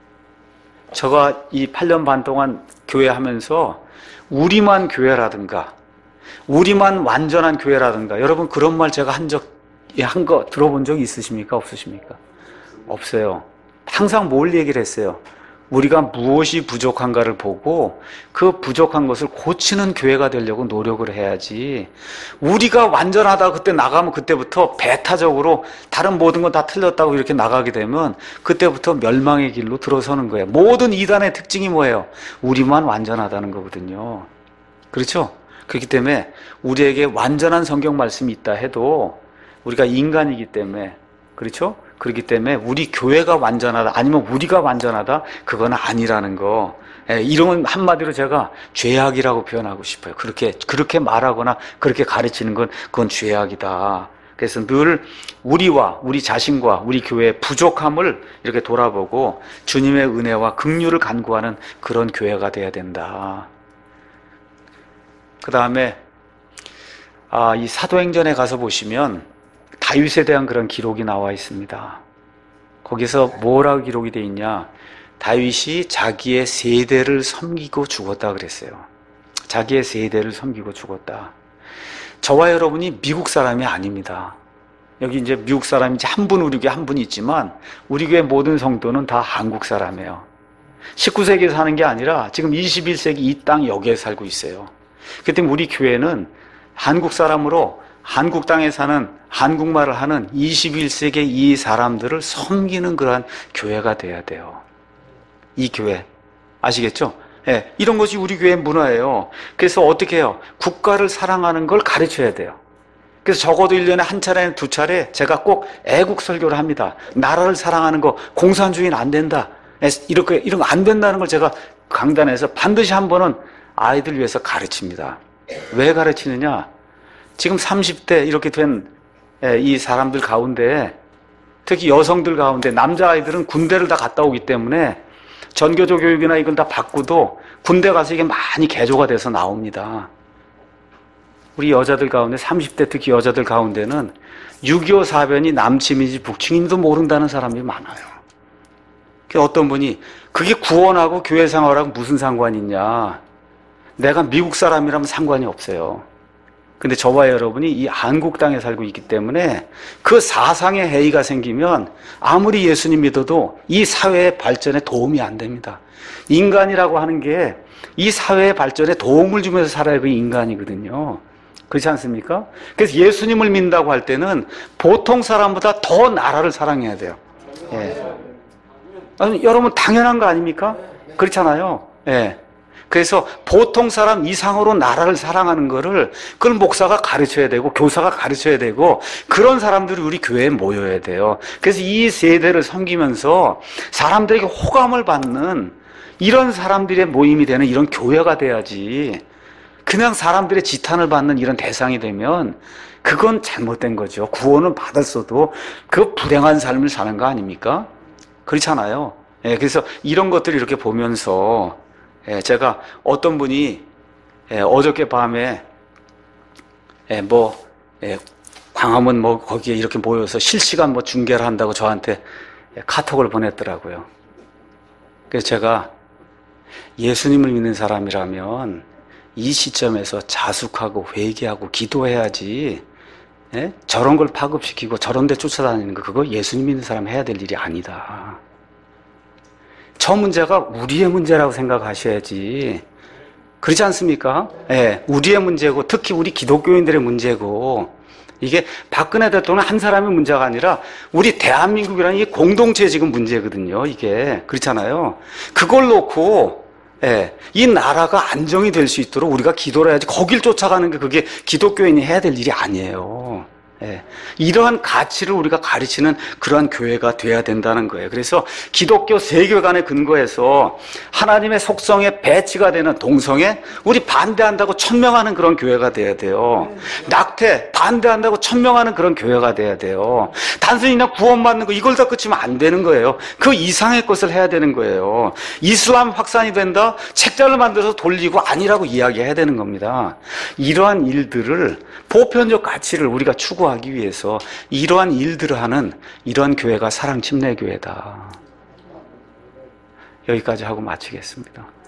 제가 이 팔 년 반 동안 교회 하면서 우리만 교회라든가 우리만 완전한 교회라든가, 여러분 그런 말 제가 한 적, 한 거 들어본 적 있으십니까? 없으십니까? 없어요. 항상 뭘 얘기를 했어요? 우리가 무엇이 부족한가를 보고 그 부족한 것을 고치는 교회가 되려고 노력을 해야지, 우리가 완전하다 그때 나가면 그때부터 배타적으로 다른 모든 건 다 틀렸다고 이렇게 나가게 되면 그때부터 멸망의 길로 들어서는 거예요. 모든 이단의 특징이 뭐예요? 우리만 완전하다는 거거든요. 그렇죠? 그렇기 때문에 우리에게 완전한 성경 말씀이 있다 해도 우리가 인간이기 때문에, 그렇죠? 그렇기 때문에 우리 교회가 완전하다 아니면 우리가 완전하다, 그건 아니라는 거. 예, 이런 한마디로 제가 죄악이라고 표현하고 싶어요. 그렇게 그렇게 말하거나 그렇게 가르치는 건 그건 죄악이다. 그래서 늘 우리와 우리 자신과 우리 교회의 부족함을 이렇게 돌아보고 주님의 은혜와 긍휼을 간구하는 그런 교회가 돼야 된다. 그 다음에 아, 이 사도행전에 가서 보시면 다윗에 대한 그런 기록이 나와 있습니다. 거기서 뭐라고 기록이 되어 있냐? 다윗이 자기의 세대를 섬기고 죽었다 그랬어요. 자기의 세대를 섬기고 죽었다. 저와 여러분이 미국 사람이 아닙니다. 여기 이제 미국 사람이 이제 한 분, 우리 교회 한 분이 있지만 우리 교회 모든 성도는 다 한국 사람이에요. 십구 세기에 사는 게 아니라 지금 이십일 세기 이 땅 여기에 살고 있어요. 그렇기 때문에 우리 교회는 한국 사람으로 한국 땅에 사는 한국말을 하는 이십일 세기 이 사람들을 섬기는 그러한 교회가 돼야 돼요. 이 교회. 아시겠죠? 예, 이런 것이 우리 교회의 문화예요. 그래서 어떻게 해요? 국가를 사랑하는 걸 가르쳐야 돼요. 그래서 적어도 일 년에 한 차례, 두 차례 제가 꼭 애국 설교를 합니다. 나라를 사랑하는 거, 공산주의는 안 된다. 이렇게, 이런 거 안 된다는 걸 제가 강단에서 반드시 한 번은 아이들 위해서 가르칩니다. 왜 가르치느냐? 지금 삼십 대 이렇게 된 이 사람들 가운데, 특히 여성들 가운데 남자아이들은 군대를 다 갔다 오기 때문에 전교조 교육이나 이건 다 받고도 군대 가서 이게 많이 개조가 돼서 나옵니다. 우리 여자들 가운데, 삼십 대 특히 여자들 가운데는 육이오 사변이 남침인지 북침인지도 모른다는 사람이 많아요. 어떤 분이 그게 구원하고 교회 생활하고 무슨 상관이 있냐? 내가 미국 사람이라면 상관이 없어요. 근데 저와 여러분이 이 한국 땅에 살고 있기 때문에 그 사상의 해이가 생기면 아무리 예수님 믿어도 이 사회의 발전에 도움이 안 됩니다. 인간이라고 하는 게 이 사회의 발전에 도움을 주면서 살아야 그 인간이거든요. 그렇지 않습니까? 그래서 예수님을 믿는다고 할 때는 보통 사람보다 더 나라를 사랑해야 돼요. 예. 아니, 여러분 당연한 거 아닙니까? 그렇잖아요. 예. 그래서 보통 사람 이상으로 나라를 사랑하는 거를 그걸 목사가 가르쳐야 되고 교사가 가르쳐야 되고 그런 사람들이 우리 교회에 모여야 돼요. 그래서 이 세대를 섬기면서 사람들에게 호감을 받는 이런 사람들의 모임이 되는 이런 교회가 돼야지, 그냥 사람들의 지탄을 받는 이런 대상이 되면 그건 잘못된 거죠. 구원은 받았어도 그 불행한 삶을 사는 거 아닙니까? 그렇잖아요. 예, 그래서 이런 것들을 이렇게 보면서 예, 제가 어떤 분이 예, 어저께 밤에 예, 뭐 예, 광화문 뭐 거기에 이렇게 모여서 실시간 뭐 중계를 한다고 저한테 예, 카톡을 보냈더라고요. 그래서 제가 예수님을 믿는 사람이라면 이 시점에서 자숙하고 회개하고 기도해야지, 예? 저런 걸 파급시키고 저런 데 쫓아다니는 거, 그거 예수님 믿는 사람 해야 될 일이 아니다. 저 문제가 우리의 문제라고 생각하셔야지. 그렇지 않습니까? 예, 우리의 문제고 특히 우리 기독교인들의 문제고, 이게 박근혜 대통령 한 사람의 문제가 아니라 우리 대한민국이라는 이 공동체의 지금 문제거든요. 이게 그렇잖아요. 그걸 놓고 예, 이 나라가 안정이 될 수 있도록 우리가 기도를 해야지, 거길 쫓아가는 게 그게 기독교인이 해야 될 일이 아니에요. 예, 이러한 가치를 우리가 가르치는 그러한 교회가 돼야 된다는 거예요. 그래서 기독교 세계관에 근거해서 하나님의 속성에 배치가 되는 동성애, 우리 반대한다고 천명하는 그런 교회가 돼야 돼요. 낙태 반대한다고 천명하는 그런 교회가 돼야 돼요. 단순히 그냥 구원받는 거 이걸 다 끝이면 안 되는 거예요. 그 이상의 것을 해야 되는 거예요. 이슬람 확산이 된다, 책자를 만들어서 돌리고 아니라고 이야기해야 되는 겁니다. 이러한 일들을, 보편적 가치를 우리가 추구하고 하기 위해서 이러한 일들을 하는 이러한 교회가 사랑침례교회다. 여기까지 하고 마치겠습니다.